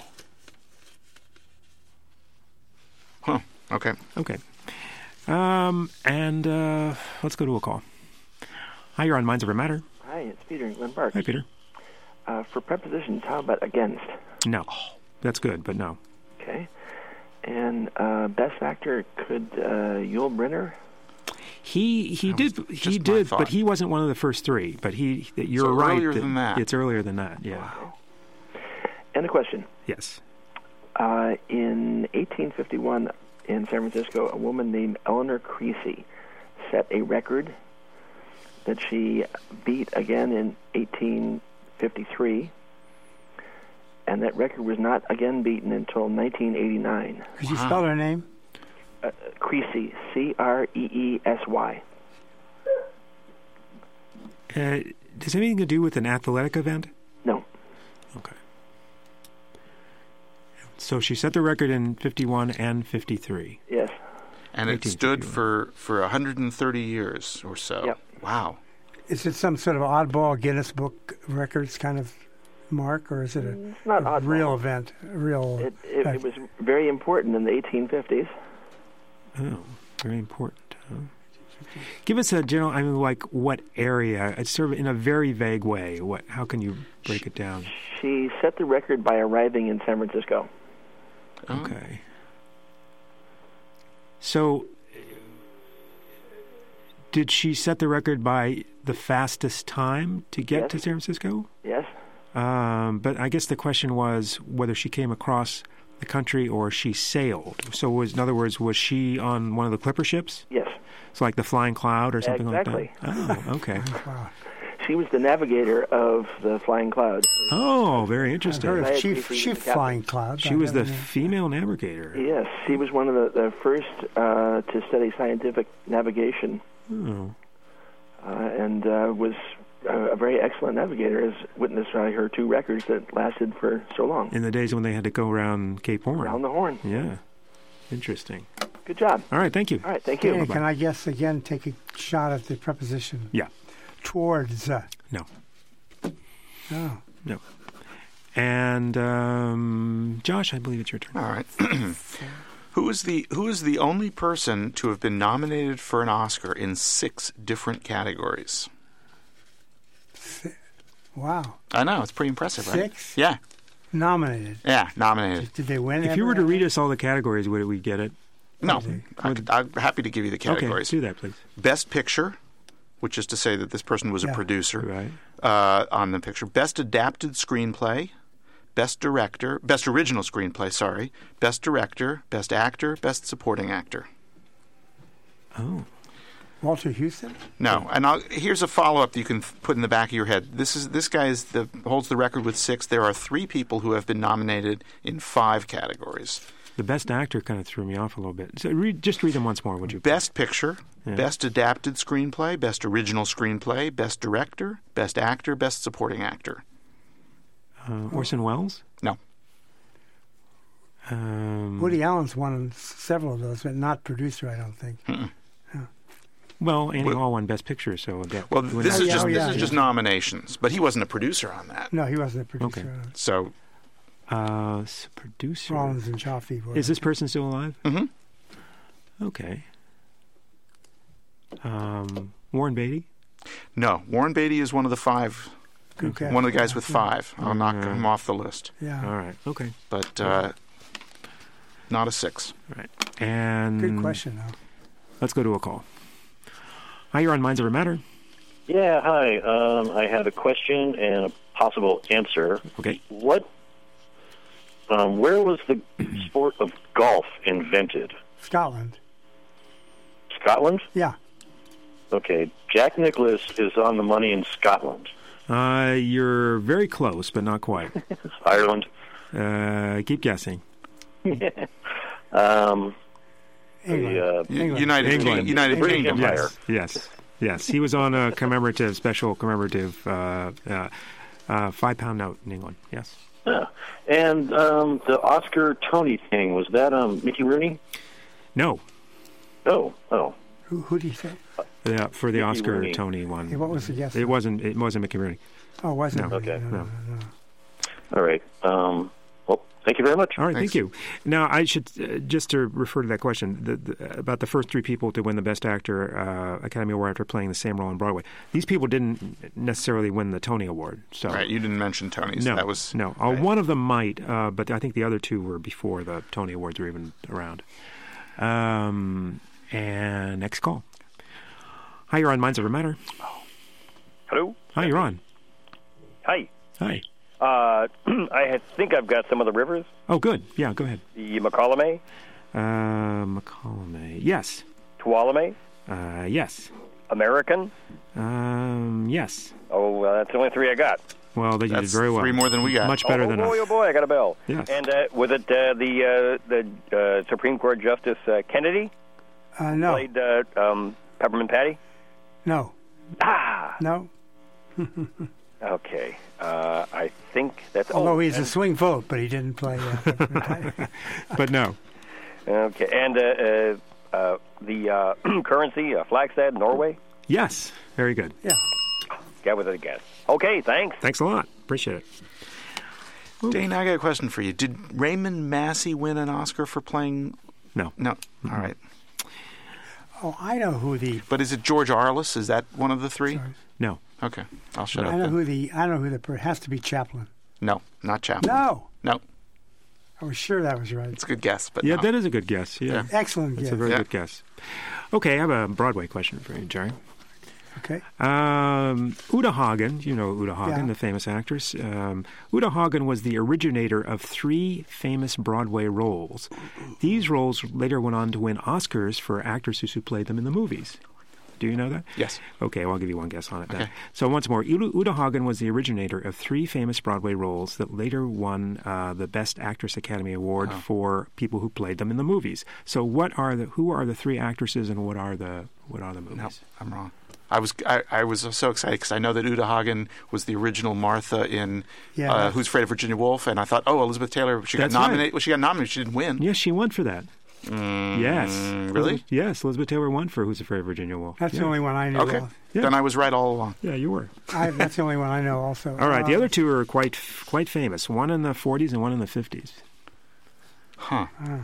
Huh. Okay. Okay. Um, and uh, let's go to a call. Hi, you're on Minds Over Matter. Hi, it's Peter in Glen Park. Hi, Peter. Uh, for prepositions, how about against? No. That's good, but no. Okay. And uh, best actor, could uh, Yul Brynner? He he did he did, but he wasn't one of the first three. But he, you're so right. Earlier that than that. It's earlier than that. Yeah. Wow. And a question. Yes. Uh, in eighteen fifty-one, in San Francisco, a woman named Eleanor Creasy set a record that she beat again in eighteen fifty-three. And that record was not again beaten until nineteen eighty-nine. Could you wow. spell her name? Uh, Creasy, C R E E S Y. Uh, does it have anything to do with an athletic event? No. Okay. So she set the record in fifty-one and fifty-three. Yes. And it stood for, for one hundred thirty years or so. Yep. Wow. Is it some sort of oddball Guinness Book Records kind of mark, or is it a, it's not a real event? A real. It, it, it was very important in the eighteen fifties. Oh, very important. Huh? Give us a general. I mean, like what area? It's sort of in a very vague way. What? How can you break it down? She set the record by arriving in San Francisco. Okay. So, did she set the record by the fastest time to get yes. to San Francisco? Yes. Um, but I guess the question was whether she came across the country or she sailed. So, was in other words, was she on one of the clipper ships? Yes. It's like the Flying Cloud or something exactly. like that? Oh, okay. She was the navigator of the Flying Cloud. Oh, very interesting. I've heard of Chief, Chief Flying Cloud. She was the female navigator. Yes, she was one of the, the first uh, to study scientific navigation. Oh. Uh, and uh, was a, a very excellent navigator, as witnessed by her two records that lasted for so long. In the days when they had to go around Cape Horn. Around the Horn. Yeah. Interesting. Good job. All right, thank you. All right, thank you. Hey, can I guess again, take a shot at the preposition? Yeah. Towards. Uh, no. Oh. No. And um, Josh, I believe it's your turn. All right. Who is the who is the only person to have been nominated for an Oscar in six different categories? Wow. I know, it's pretty impressive, right? Six? Yeah. Nominated. Yeah, nominated. Did they win? If you were to read us all the categories, would we get it? No. I, I'm happy to give you the categories. Okay, do that, please. Best Picture, which is to say that this person was yeah. a producer right. uh, on the picture. Best Adapted Screenplay, Best Director, Best Original Screenplay, sorry, Best Director, Best Actor, Best Supporting Actor. Oh. Walter Houston? No, and I'll, here's a follow-up that you can th- put in the back of your head. This is this guy is the, holds the record with six. There are three people who have been nominated in five categories. The Best Actor kind of threw me off a little bit. So read, just read them once more, would you? Best Picture, yeah. Best Adapted Screenplay, Best Original Screenplay, Best Director, Best Actor, Best Supporting Actor. Uh, Orson Welles? No. Um, Woody Allen's won several of those, but not producer, I don't think. Mm-mm. Well, Annie well, Hall won Best Picture, so that well, this oh, is yeah, just oh, yeah, this is yeah. just nominations, but he wasn't a producer on that. No, he wasn't a producer. Okay. Uh, So, uh, producer. Rollins and Jaffe were. Is this person still alive? mm-hmm. Okay. Um, Warren Beatty. No, Warren Beatty is one of the five Okay. One of the guys with five. I'll knock Yeah. him off the list. Yeah. All right. Okay. But uh, not a six. All right. And Good question, though. Let's go to a call. Hi, you're on Minds Over Matter. Yeah, hi. Um, I have a question and a possible answer. Okay. What? Um, where was the sport of golf invented? Scotland. Scotland? Yeah. Okay. Jack Nicklaus is on the money in Scotland. Uh, you're very close, but not quite. Ireland. Uh, keep guessing. um, England. The, uh, U- United England. King- United British Kingdom. Empire. Yes. Yes. Yes. He was on a commemorative, special commemorative uh, uh, uh, five-pound note in England. Yes. Yeah. And um, the Oscar Tony thing, was that um, Mickey Rooney? No. Oh, oh. Who, who do you say? Yeah, for the Mickey Oscar Rooney. Tony one. Hey, what was the guess? It wasn't. It wasn't Mickey Rooney. Oh, wasn't No. it? Okay. No, no, No. no, no. All right. Um, well, thank you very much. All right, Thanks. thank you. Now, I should uh, just to refer to that question the, the, about the first three people to win the Best Actor uh, Academy Award after playing the same role on Broadway. These people didn't necessarily win the Tony Award. So Right, you didn't mention Tony's. no, That was no. Uh, right. One of them might, uh, but I think the other two were before the Tony Awards were even around. Um, and next call. Hi, you're on Minds Over Matter. Hello? Hi, you're on. Hi. Hi. Uh, I had- think I've got some of the rivers. Oh, good. Yeah, go ahead. The Macalame, Uh, McCallum. Yes. Tuolumne, Uh, yes. American. Um, yes. Oh, uh, that's the only three I got. Well, they That's did very well. three more than we got. Much better oh, than boy, us. oh boy, I got a bell. Yes. And uh, was it uh, the uh, the uh, Supreme Court Justice uh, Kennedy Uh, no. played uh, um, Peppermint Patty? No. Ah, No. okay. Uh, I think that's. Although oh, he's a and- swing vote, but he didn't play. Uh, But no. Okay, and uh, uh, uh, the uh, currency, uh, Flagstad, Norway. Yes. Very good. yeah. That was a guess. Okay, thanks. Thanks a lot. Appreciate it. Dane, I got a question for you. Did Raymond Massey win an Oscar for playing? No. No. All right. Oh, I know who the. But is it George Arliss? Is that one of the three? Sorry. No. Okay. I'll shut I up know then. who the. I know who the. per- Has to be Chaplin. No, not Chaplin. No. No. I was sure that was right. It's a good guess, but Yeah, no. that is a good guess. Yeah. Excellent That's guess. a very Yeah. good guess. Okay, I have a Broadway question for you, Jerry. Okay. Um, Uta Hagen, you know Uta Hagen, Yeah. the famous actress. Um, Uta Hagen was the originator of three famous Broadway roles. These roles later went on to win Oscars for actresses who played them in the movies. Do you know that? Yes. Okay, well, I'll give you one guess on it then. Okay. So once more, Uta, Uta Hagen was the originator of three famous Broadway roles that later won uh, the Best Actress Academy Award Oh. for people who played them in the movies. So what are the who are the three actresses and what are the what are the movies? No, I'm wrong. I was I, I was so excited because I know that Uta Hagen was the original Martha in Yeah, uh, that's- Who's Afraid of Virginia Woolf, and I thought, oh, Elizabeth Taylor, she got That's right. nominated. Well, she got nominated. She didn't win. Yes, she won for that. Mm, Yes. Really? Elizabeth, yes, Elizabeth Taylor won for Who's Afraid of Virginia Woolf. That's yeah. the only one I knew. Okay. Of. Yeah. Then I was right all along. Yeah, you were. I, that's the only one I know. Also. All right, the Um, other two are quite quite famous. One in the forties and one in the fifties. Huh. uh,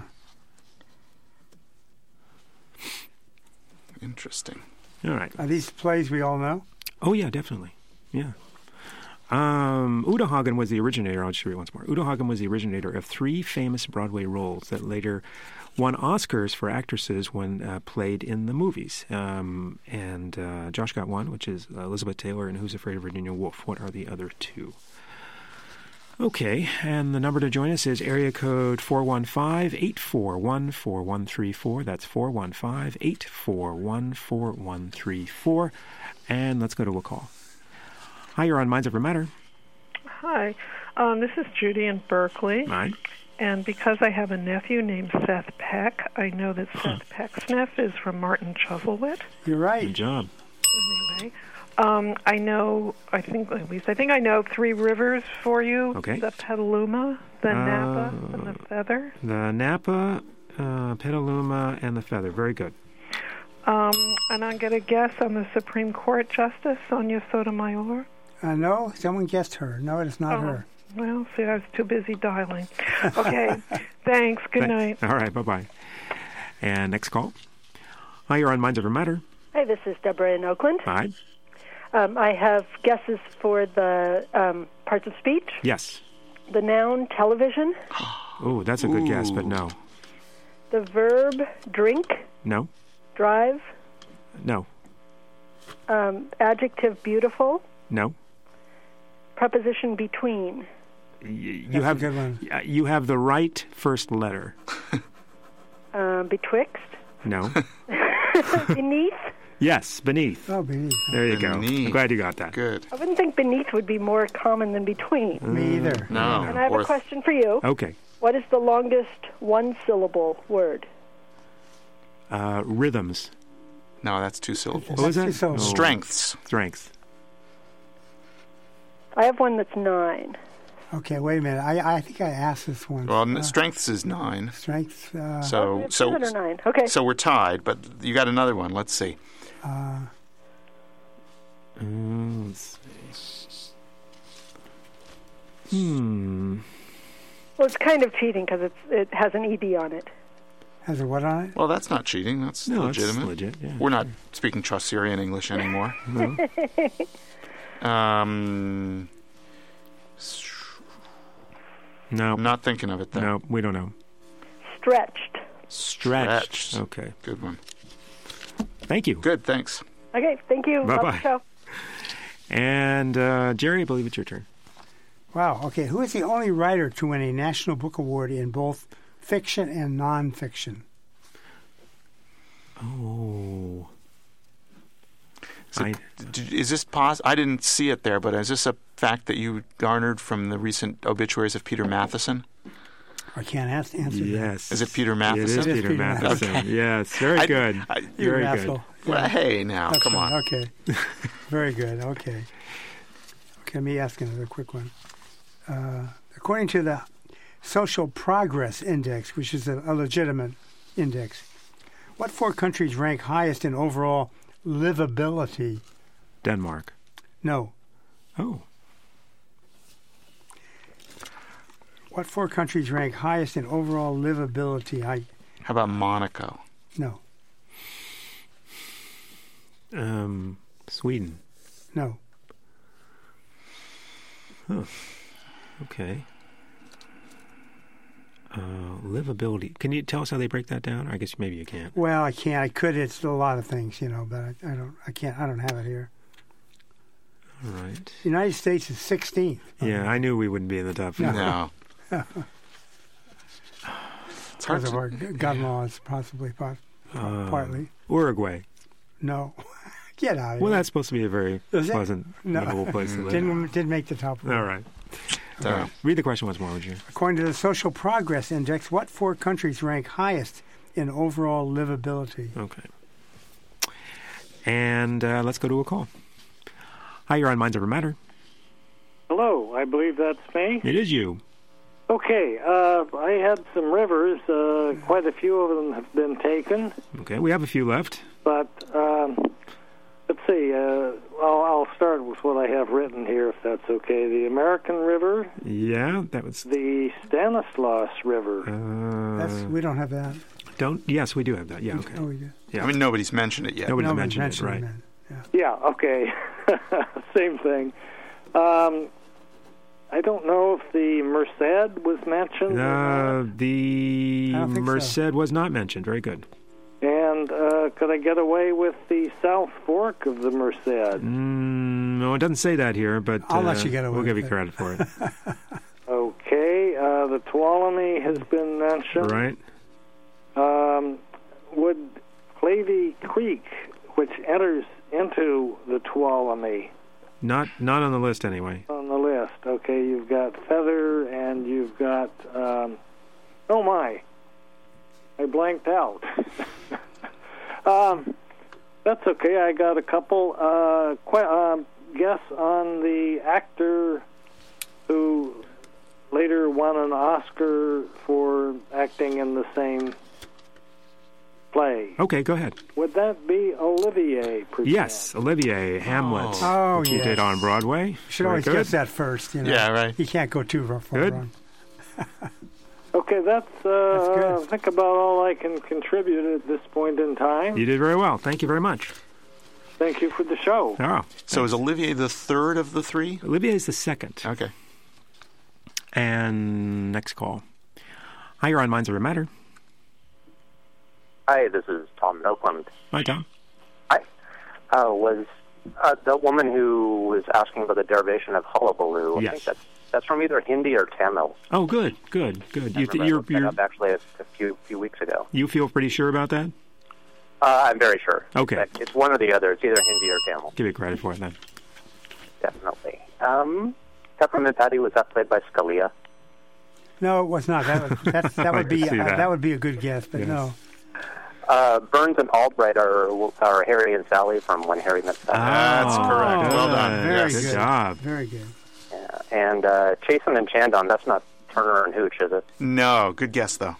Interesting. All right. Are these plays we all know? Oh, yeah, definitely. Yeah. Um, Uta Hagen was the originator. I'll just read it once more. Uta Hagen was the originator of three famous Broadway roles that later won Oscars for actresses when uh, played in the movies. Um, and uh, Josh got one, which is Elizabeth Taylor in Who's Afraid of Virginia Woolf. What are the other two? Okay, and the number to join us is area code four one five, eight four one, four one three four. That's four one five, eight four one, four one three four. And let's go to a call. Hi, you're on Minds Over Matter. Hi, um, this is Judy in Berkeley. Hi. And because I have a nephew named Seth Peck, I know that Seth Pecksniff is from Martin Chuzzlewit. You're right. Good job. Anyway, um, I know, I think, at least, I think I know three rivers for you. Okay. The Petaluma, the Uh, Napa, and the Feather. The Napa, uh, Petaluma, and the Feather. Very good. Um, and I'm going to guess on the Supreme Court Justice, Sonia Sotomayor. Uh, no, someone guessed her. No, it's not Oh. her. Well, see, I was too busy dialing. Okay, thanks. Good Thank- night. All right, bye-bye. And next call. Hi, you're on Minds Over Matter. Hi, this is Deborah in Oakland. Hi. Um, I have guesses for the um, parts of speech. Yes. The noun television. Oh, that's a good guess, but no. The verb drink. No. Drive. No. Um, adjective beautiful. No. Preposition between. Y- You That's a have good one. y- You have the right first letter. Um, betwixt. No. Beneath. Yes, beneath. Oh, beneath. There you go. Beneath. I'm glad you got that. Good. I wouldn't think beneath would be more common than between. Me either. No. And I have Or a question for you. Okay. What is the longest one-syllable word? Uh, rhythms. No, that's two syllables. What was that? two syllables. Oh. Strengths. Strength. I have one that's nine. Okay, wait a minute. I I think I asked this one. Well, n- Uh, strengths is nine. strength. Uh, So, so, Seven or nine. Okay. so we're tied. But you got another one. Let's see. uh, Mm, let's see. Hmm. Well, it's kind of cheating because it's it has an ed on it. has a what on it? Well, that's not cheating. That's No, it's legitimate. legit, yeah. We're not speaking Chaucerian English anymore. No. um, No. I'm not thinking of it then. No, we don't know. Stretched. Stretched. Stretched. Okay. Good one. Thank you. Good, thanks. Okay, thank you. Love the Bye-bye. show. And uh, Jerry, I believe it's your turn. Wow. Okay. Who is the only writer to win a National Book Award in both fiction and nonfiction? Oh. Is, it, d- is this pos- I didn't see it there, but is this a fact that you garnered from the recent obituaries of Peter Matheson? I can't ask answer Yes. Is it Peter It Matheson? is Peter Matheson. Okay. Yes. Very I- good. I- You Very rascal. good. Well, hey, now, That's come right. on. Okay. Very good. Okay. Okay, let me ask another quick one. Uh, according to the Social Progress Index, which is a, a legitimate index, what four countries rank highest in overall livability? Denmark. No. Oh. What four countries rank highest in overall livability? I How about Monaco? no. Um, Sweden. No. Huh. Okay. Uh, livability. Can you tell us how they break that down? I guess maybe you can't. Well, I can't. I could. It's a lot of things, you know, but I, I don't. I can't. I don't have it here. All right. The United States is sixteenth. Yeah, I knew we wouldn't be in the top five. No. It's hard because of our gun laws, possibly, part, Uh, partly. Uruguay. No. Get out of Well, here. that's supposed to be a very Is it? pleasant, No. livable place to live. Didn't, didn't make the top four. All right. All right. Read the question once more, would you? According to the Social Progress Index, what four countries rank highest in overall livability? Okay. And uh, let's go to a call. Hi, you're on Minds Over Matter. Hello, I believe that's me. It is you. Okay, uh, I had some rivers. Uh, quite a few of them have been taken, Okay, we have a few left. but um, let's see. Uh, I'll, I'll start with what I have written here, if that's okay. The American River, Yeah, that was. the Stanislaus River. Uh, That's, we don't have that. don't. Yes, we do have that. Yeah. Okay. Oh, we do. Yeah. I mean, nobody's mentioned it yet. Nobody's Nobody's mentioned it, mentioned right? Yeah, okay. Same thing. Um, I don't know if the Merced was mentioned. Uh, the I don't think so. Merced was not mentioned. Very good. And uh, could I get away with the South Fork of the Merced? Mm, no, it doesn't say that here, but I'll uh, let you get away we'll give you with credit for it. Okay, uh, the Tuolumne has been mentioned. Right. Um, would Clavey Creek, which enters into the Tuolumne, Not not on the list anyway. on the list? Okay, you've got Feather and you've got. Um, oh my, I blanked out. um, that's okay. I got a couple. Uh, quite, um, guess on the actor who later won an Oscar for acting in the same play. Okay, go ahead. Would that be Olivier? perchance? Yes, Olivier Hamlet, Oh, which he yes. did on Broadway. You should Very always good. guess that first. You know? Yeah, right. You can't go too far Good. wrong. Okay, that's, uh, That's good. I think about all I can contribute at this point in time. You did very well. Thank you very much. Thank you for the show. Oh, so is Olivier the third of the three? Olivier is the second. Okay. And next call. Hi, you're on Minds Over Matter. Hi, this is Tom in Oakland. Hi, Tom. Hi. Uh, was uh, the woman who was asking about the derivation of hullabaloo? Yes. I think that's, that's from either Hindi or Tamil. Oh, good, good, good. I You, remember I you're, looked that you're, up actually a, a few few weeks ago. you feel pretty sure about that? Uh, I'm very sure. Okay. But it's one or the other. It's either Hindi or Tamil. Give you credit for it then. Definitely. Um, Peppermint Patty, was that played by Scalia? No, it was not. That would, that's, that would be uh, that. that. would be a good guess, but Yes. no. Uh, Burns and Albright are, are Harry and Sally from When Harry Met Sally. That's correct. Well done. Very Yes. good. job. Very good. Yeah. And uh, Chasen and Chandon, that's not Turner and Hooch, is it? No, good guess though.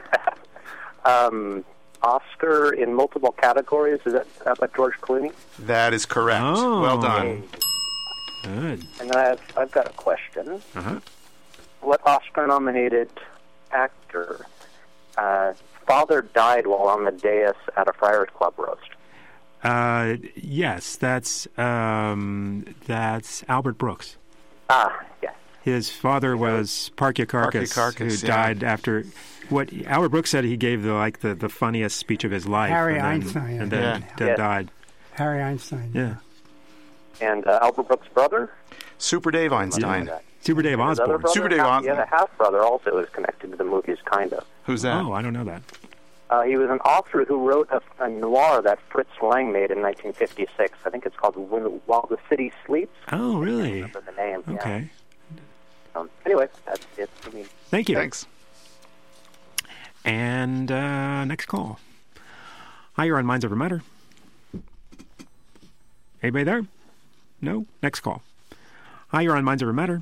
Um, Oscar in multiple categories, is that about George Clooney? That is correct. Oh. Well done. Good. And then I've, I've got a question. Uh-huh. What Oscar-nominated actor uh, father died while on the dais at a Friars Club roast? Uh, yes, that's um, that's Albert Brooks. Ah, yes. His father was Parkyarkakis, Parkyarkakis, who yeah. died after what Albert Brooks said. He gave the like the, the funniest speech of his life. Harry and then, Einstein, and yeah. then, Yeah. then Yeah. died. Harry Einstein. Yeah, And uh, Albert Brooks' brother? Super Dave Einstein. Super Dave His other Osborne. brother, Super Dave half, Osborne. Yeah, the half-brother also is connected to the movies, kind of. Who's that? Oh, I don't know that. Uh, he was an author who wrote a, a noir that Fritz Lang made in nineteen fifty-six. I think it's called When, While the City Sleeps. Oh, I really? remember the name. Yeah. Okay. Um, anyway, that's it for me. Thank you. Thanks. And uh, next call. Hi, you're on Minds Over Matter. Anybody there? No? Next call. Hi, you're on Minds Over Matter.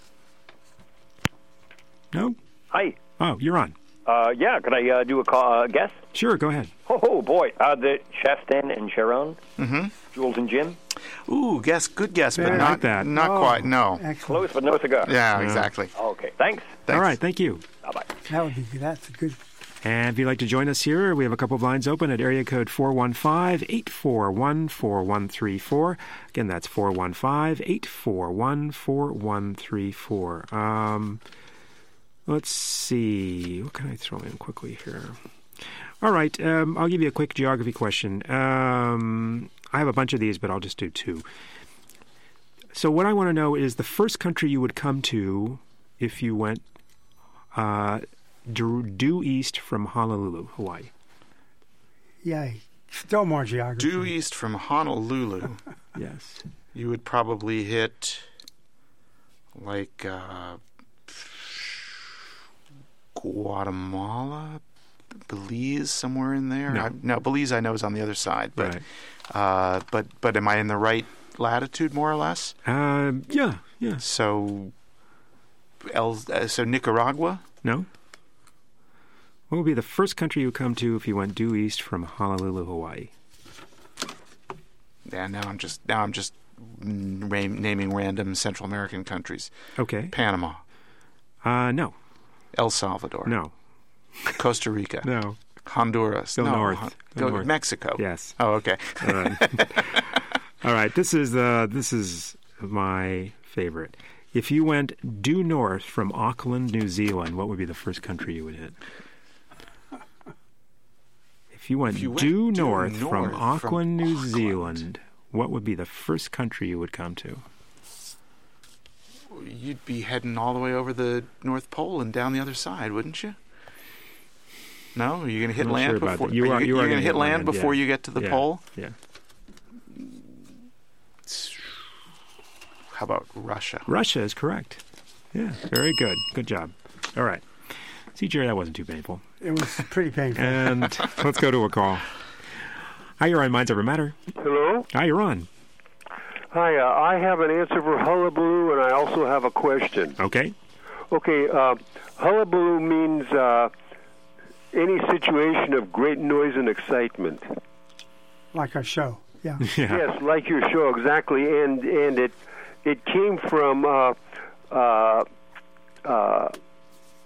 No? Hi. Oh, you're on. Uh, yeah, could I uh, do a call, uh, guess? Sure, go ahead. Oh, oh boy. Uh, the Cheftain and Sharon, Mm-hmm. Jules and Jim. Ooh, guess, good guess, but Very not like that. Not Oh, quite. No. Excellent. Close, but no cigar. Yeah, Yeah. exactly. Okay, thanks. Thanks. All right, thank you. Bye-bye. That would be that's a good. And if you'd like to join us here, we have a couple of lines open at area code four one five, eight four one, four one three four. Again, that's four one five, eight four one, four one three four. Um, let's see. What can I throw in quickly here? All right, um, I'll give you a quick geography question. Um, I have a bunch of these, but I'll just do two. So what I want to know is the first country you would come to if you went uh, due, due east from Honolulu, Hawaii. Yeah, still more geography. Due east from Honolulu. Yes. You would probably hit like uh, Guatemala, Belize, somewhere in there. No. I, no, Belize I know is on the other side, but Right. uh, but but am I in the right latitude, more or less? Um, yeah, yeah. So, El, uh, so Nicaragua. No? What would be the first country you would come to if you went due east from Honolulu, Hawaii? Yeah, now I'm just now I'm just ra- naming random Central American countries. Okay. Panama, Uh, no. El Salvador, No. Costa Rica, No. Honduras, Go no, north. Hon- Go go north. Mexico. Yes. Oh, okay. All right. All right. This is uh, this is my favorite. If you went due north from Auckland, New Zealand, what would be the first country you would hit? If you went, If you went due, due north, north from from Auckland, New Auckland. Zealand, what would be the first country you would come to? You'd be heading all the way over the North Pole and down the other side, wouldn't you? No, are you going to hit I'm not land sure about before that. You are- you, you are going gonna to hit hit land land, before yeah. you get to the Yeah, pole? yeah. How about Russia? Russia is correct. Yeah, very good. Good job. All right. See, Jerry, that wasn't too painful. It was pretty painful. And let's go to a call. Hi, you're on Minds Over Matter. Hello? Hi, you're on. Hi, uh, I have an answer for hullabaloo, and I also have a question. Okay. Okay, uh, hullabaloo means uh, any situation of great noise and excitement. Like our show. Yeah. Yes, like your show, exactly. And and it it came from uh, uh, uh,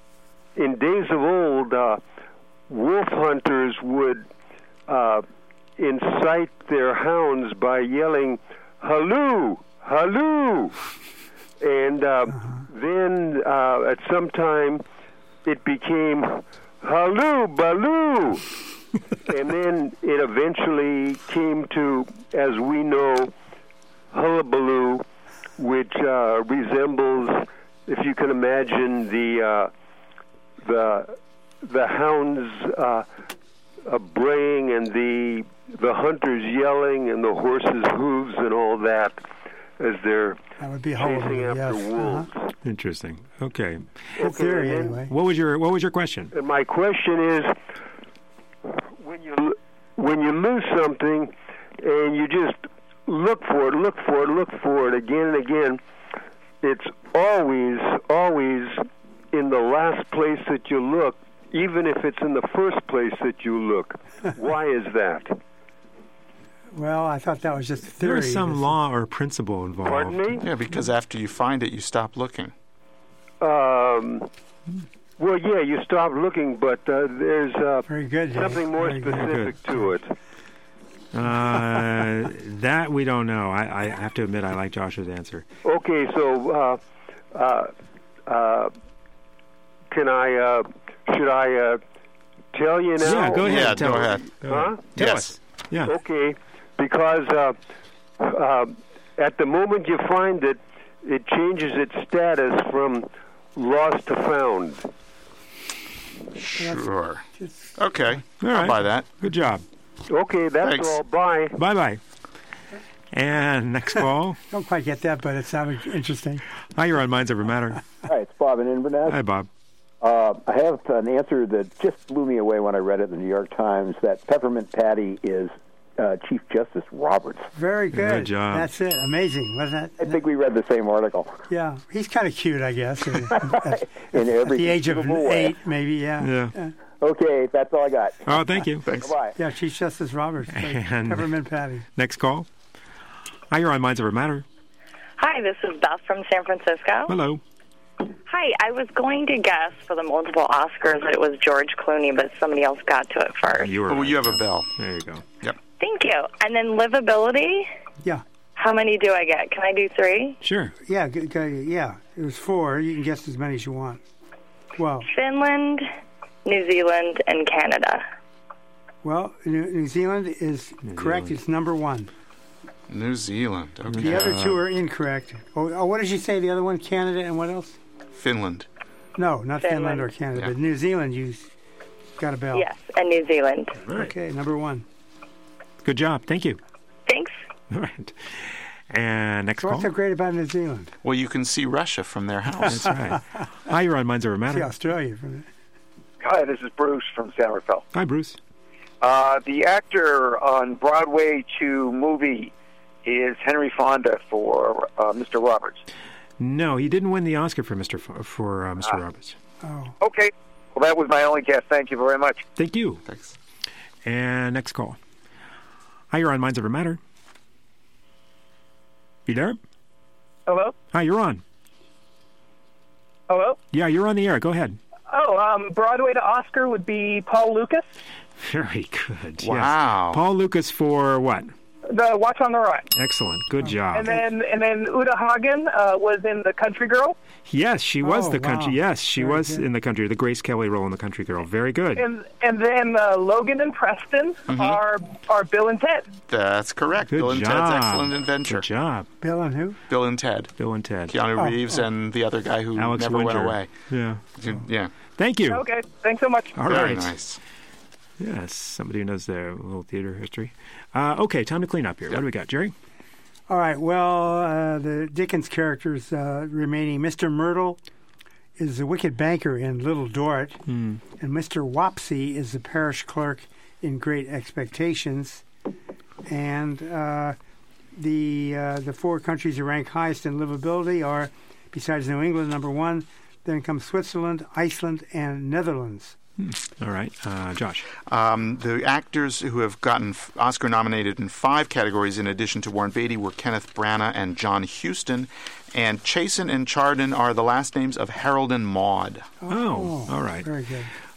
in days of old, uh, wolf hunters would uh, incite their hounds by yelling, "Halloo! Halloo!" And uh, then uh, at some time it became "Halloo! Baloo!" And then it eventually came to, as we know, hullabaloo, which uh, resembles, if you can imagine, the uh, the the hounds uh, uh, braying and the the hunters yelling and the horses' hooves and all that as they're that would be chasing hullabaloo, after yes. wolves. Uh-huh. Interesting. Okay. Good theory, anyway. What was your What was your question? And my question is, when you when you lose something and you just look for it, look for it, look for it again and again, it's always, always in the last place that you look, even if it's in the first place that you look. Why is that? Well, I thought that was just a theory. There is some law or principle involved. Pardon me? Yeah, because after you find it, you stop looking. Um, well, yeah, you stop looking, but uh, there's uh, Very good, something more Very good. specific to it. Uh, that we don't know. I, I have to admit, I like Josh's answer. Okay, so uh, uh, uh, can I? Uh, should I uh, tell you now? Yeah, go ahead. Yeah, tell go us. ahead. Go Huh? ahead. Tell Yes. us. Yeah. Okay, because uh, uh, at the moment you find it, it changes its status from lost to found. Sure. Okay. All I'll right. buy that. Good job. Okay, that's Thanks. all. Bye. Bye bye. And next call. Don't quite get that, but it sounded interesting. Hi, you're on Minds Over Matter. Hi, it's Bob in Inverness. Hi, Bob. Uh, I have an answer that just blew me away when I read it in the New York Times, that Peppermint Patty is uh, Chief Justice Roberts. Very good. Good job. That's it. Amazing, wasn't I that? think we read the same article. Yeah, he's kind of cute, I guess. At, In every at the age of conceivable way. eight, maybe. Yeah. Yeah. Yeah. Okay, that's all I got. Oh, thank you. Thanks. Bye. Yeah, Chief Justice Roberts. And- Peppermint Patty. Next call. Hi, you're on Minds Over Matter. Hi, this is Beth from San Francisco. Hello. Hi, I was going to guess for the multiple Oscars that it was George Clooney, but somebody else got to it first. You were Oh, right. you have a bell. There you go. Yep. Thank you. And then livability, Yeah. how many do I get? Can I do three? Sure. Yeah, g- g- yeah. It was four. You can guess as many as you want. Well, Finland, New Zealand, and Canada. well, New, New Zealand is New correct. Zealand. It's number one. New Zealand. Okay. The other two are incorrect. Oh, oh, what did you say? The other one, Canada, and what else? Finland. No, not Finland, Finland. or Canada, Yeah. but New Zealand. You got a bell. Yes, and New Zealand. Okay, number one. Good job. Thank you. Thanks. All right. And next So call. what's so great about New Zealand? Well, you can see Russia from their house. That's right. Hi, you're on Minds Over See Matter. Australia from it. Hi, this is Bruce from San Rafael. Hi, Bruce. Uh, the actor on Broadway to movie is Henry Fonda for uh, Mister Roberts. No, he didn't win the Oscar for Mister F- for uh, Mister Ah. Roberts. Oh, Okay. Well, that was my only guess. Thank you very much. Thank you. Thanks. And next call. Hi, you're on Minds Over Matter. You there? Hello? Hi, you're on. Hello? Yeah, you're on the air. Go ahead. Oh, um, Broadway to Oscar would be Paul Lucas. Very good. Wow. Yes. Paul Lucas for what? The Watch on the Run. Excellent. Good job. And then and then Uta Hagen uh, was in The Country Girl. Yes, she was Oh, the country. wow. Yes, she Very was good. in the country. The Grace Kelly role in the Country Girl. Very good. And and then uh, Logan and Preston Mhm. are are Bill and Ted. That's correct. Good Bill and job. Ted's Excellent Adventure. Good job. Bill and who? Bill and Ted. Bill and Ted. Keanu Oh, Reeves oh. and the other guy who Alex never went Winter. away. Yeah. Yeah. Thank you. Okay, thanks so much. All Very right. nice. Yes, somebody who knows their little theater history. Uh, okay, time to clean up here. What do we got, Jerry? All right. Well, uh, the Dickens characters uh, remaining. Mister Myrtle is the wicked banker in Little Dorrit, Hmm. and Mister Wopsy is the parish clerk in Great Expectations. And uh, the uh, the four countries that rank highest in livability are, besides New England, number one. Then comes Switzerland, Iceland, and Netherlands. All right, uh, Josh. Um, the actors who have gotten f- Oscar nominated in five categories, in addition to Warren Beatty, were Kenneth Branagh and John Huston. And Chasen and Chardon are the last names of Harold and Maude. Oh, all right. Very good.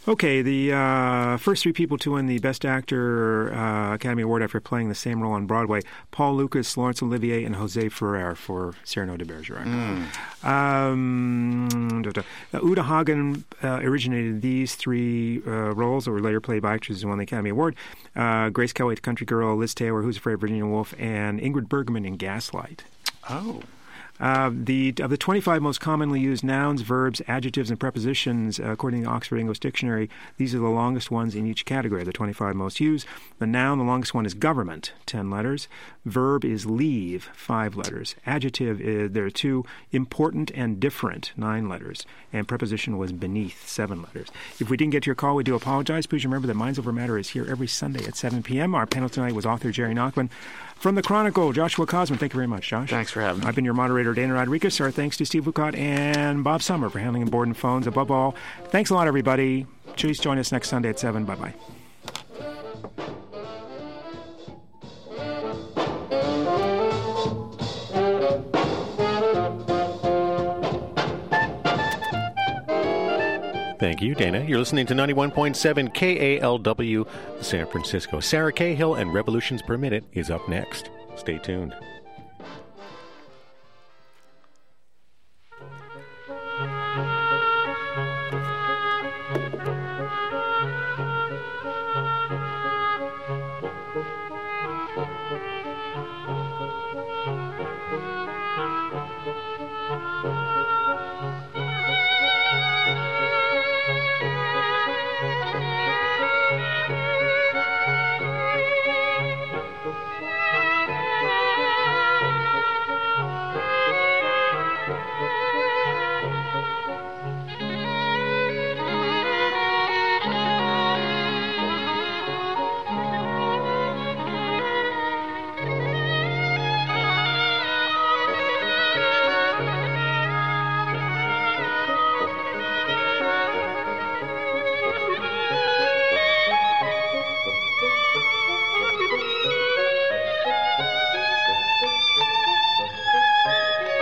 Okay, the uh, first three people to win the Best Actor uh, Academy Award after playing the same role on Broadway: Paul Lucas, Laurence Olivier, and Jose Ferrer for Cyrano de Bergerac. Mm. Um, da, da. Uh, Uta Hagen uh, originated these three uh, roles that were later played by actresses who won the Academy Award. Uh, Grace Kelly, The Country Girl, Liz Taylor, Who's Afraid of Virginia Woolf, and Ingrid Bergman in Gaslight. Oh. Uh, the of the twenty-five most commonly used nouns, verbs, adjectives, and prepositions, uh, according to the Oxford English Dictionary, these are the longest ones in each category. The twenty-five most used. The noun, the longest one is government, ten letters. Verb is leave, five letters. Adjective is there are two, important and different, nine letters. And preposition was beneath, seven letters. If we didn't get to your call, we do apologize. Please remember that Minds Over Matter is here every Sunday at seven p.m. Our panel tonight was author Jerry Nachman. From the Chronicle, Joshua Cosman. Thank you very much, Josh. Thanks for having me. I've been your moderator, Dana Rodriguez. Our thanks to Steve Lucott and Bob Summer for handling board and phones. Above all, thanks a lot, everybody. Please join us next Sunday at seven. Bye-bye. Thank you, Dana. You're listening to ninety-one point seven K A L W San Francisco. Sarah Cahill and Revolutions Per Minute is up next. Stay tuned.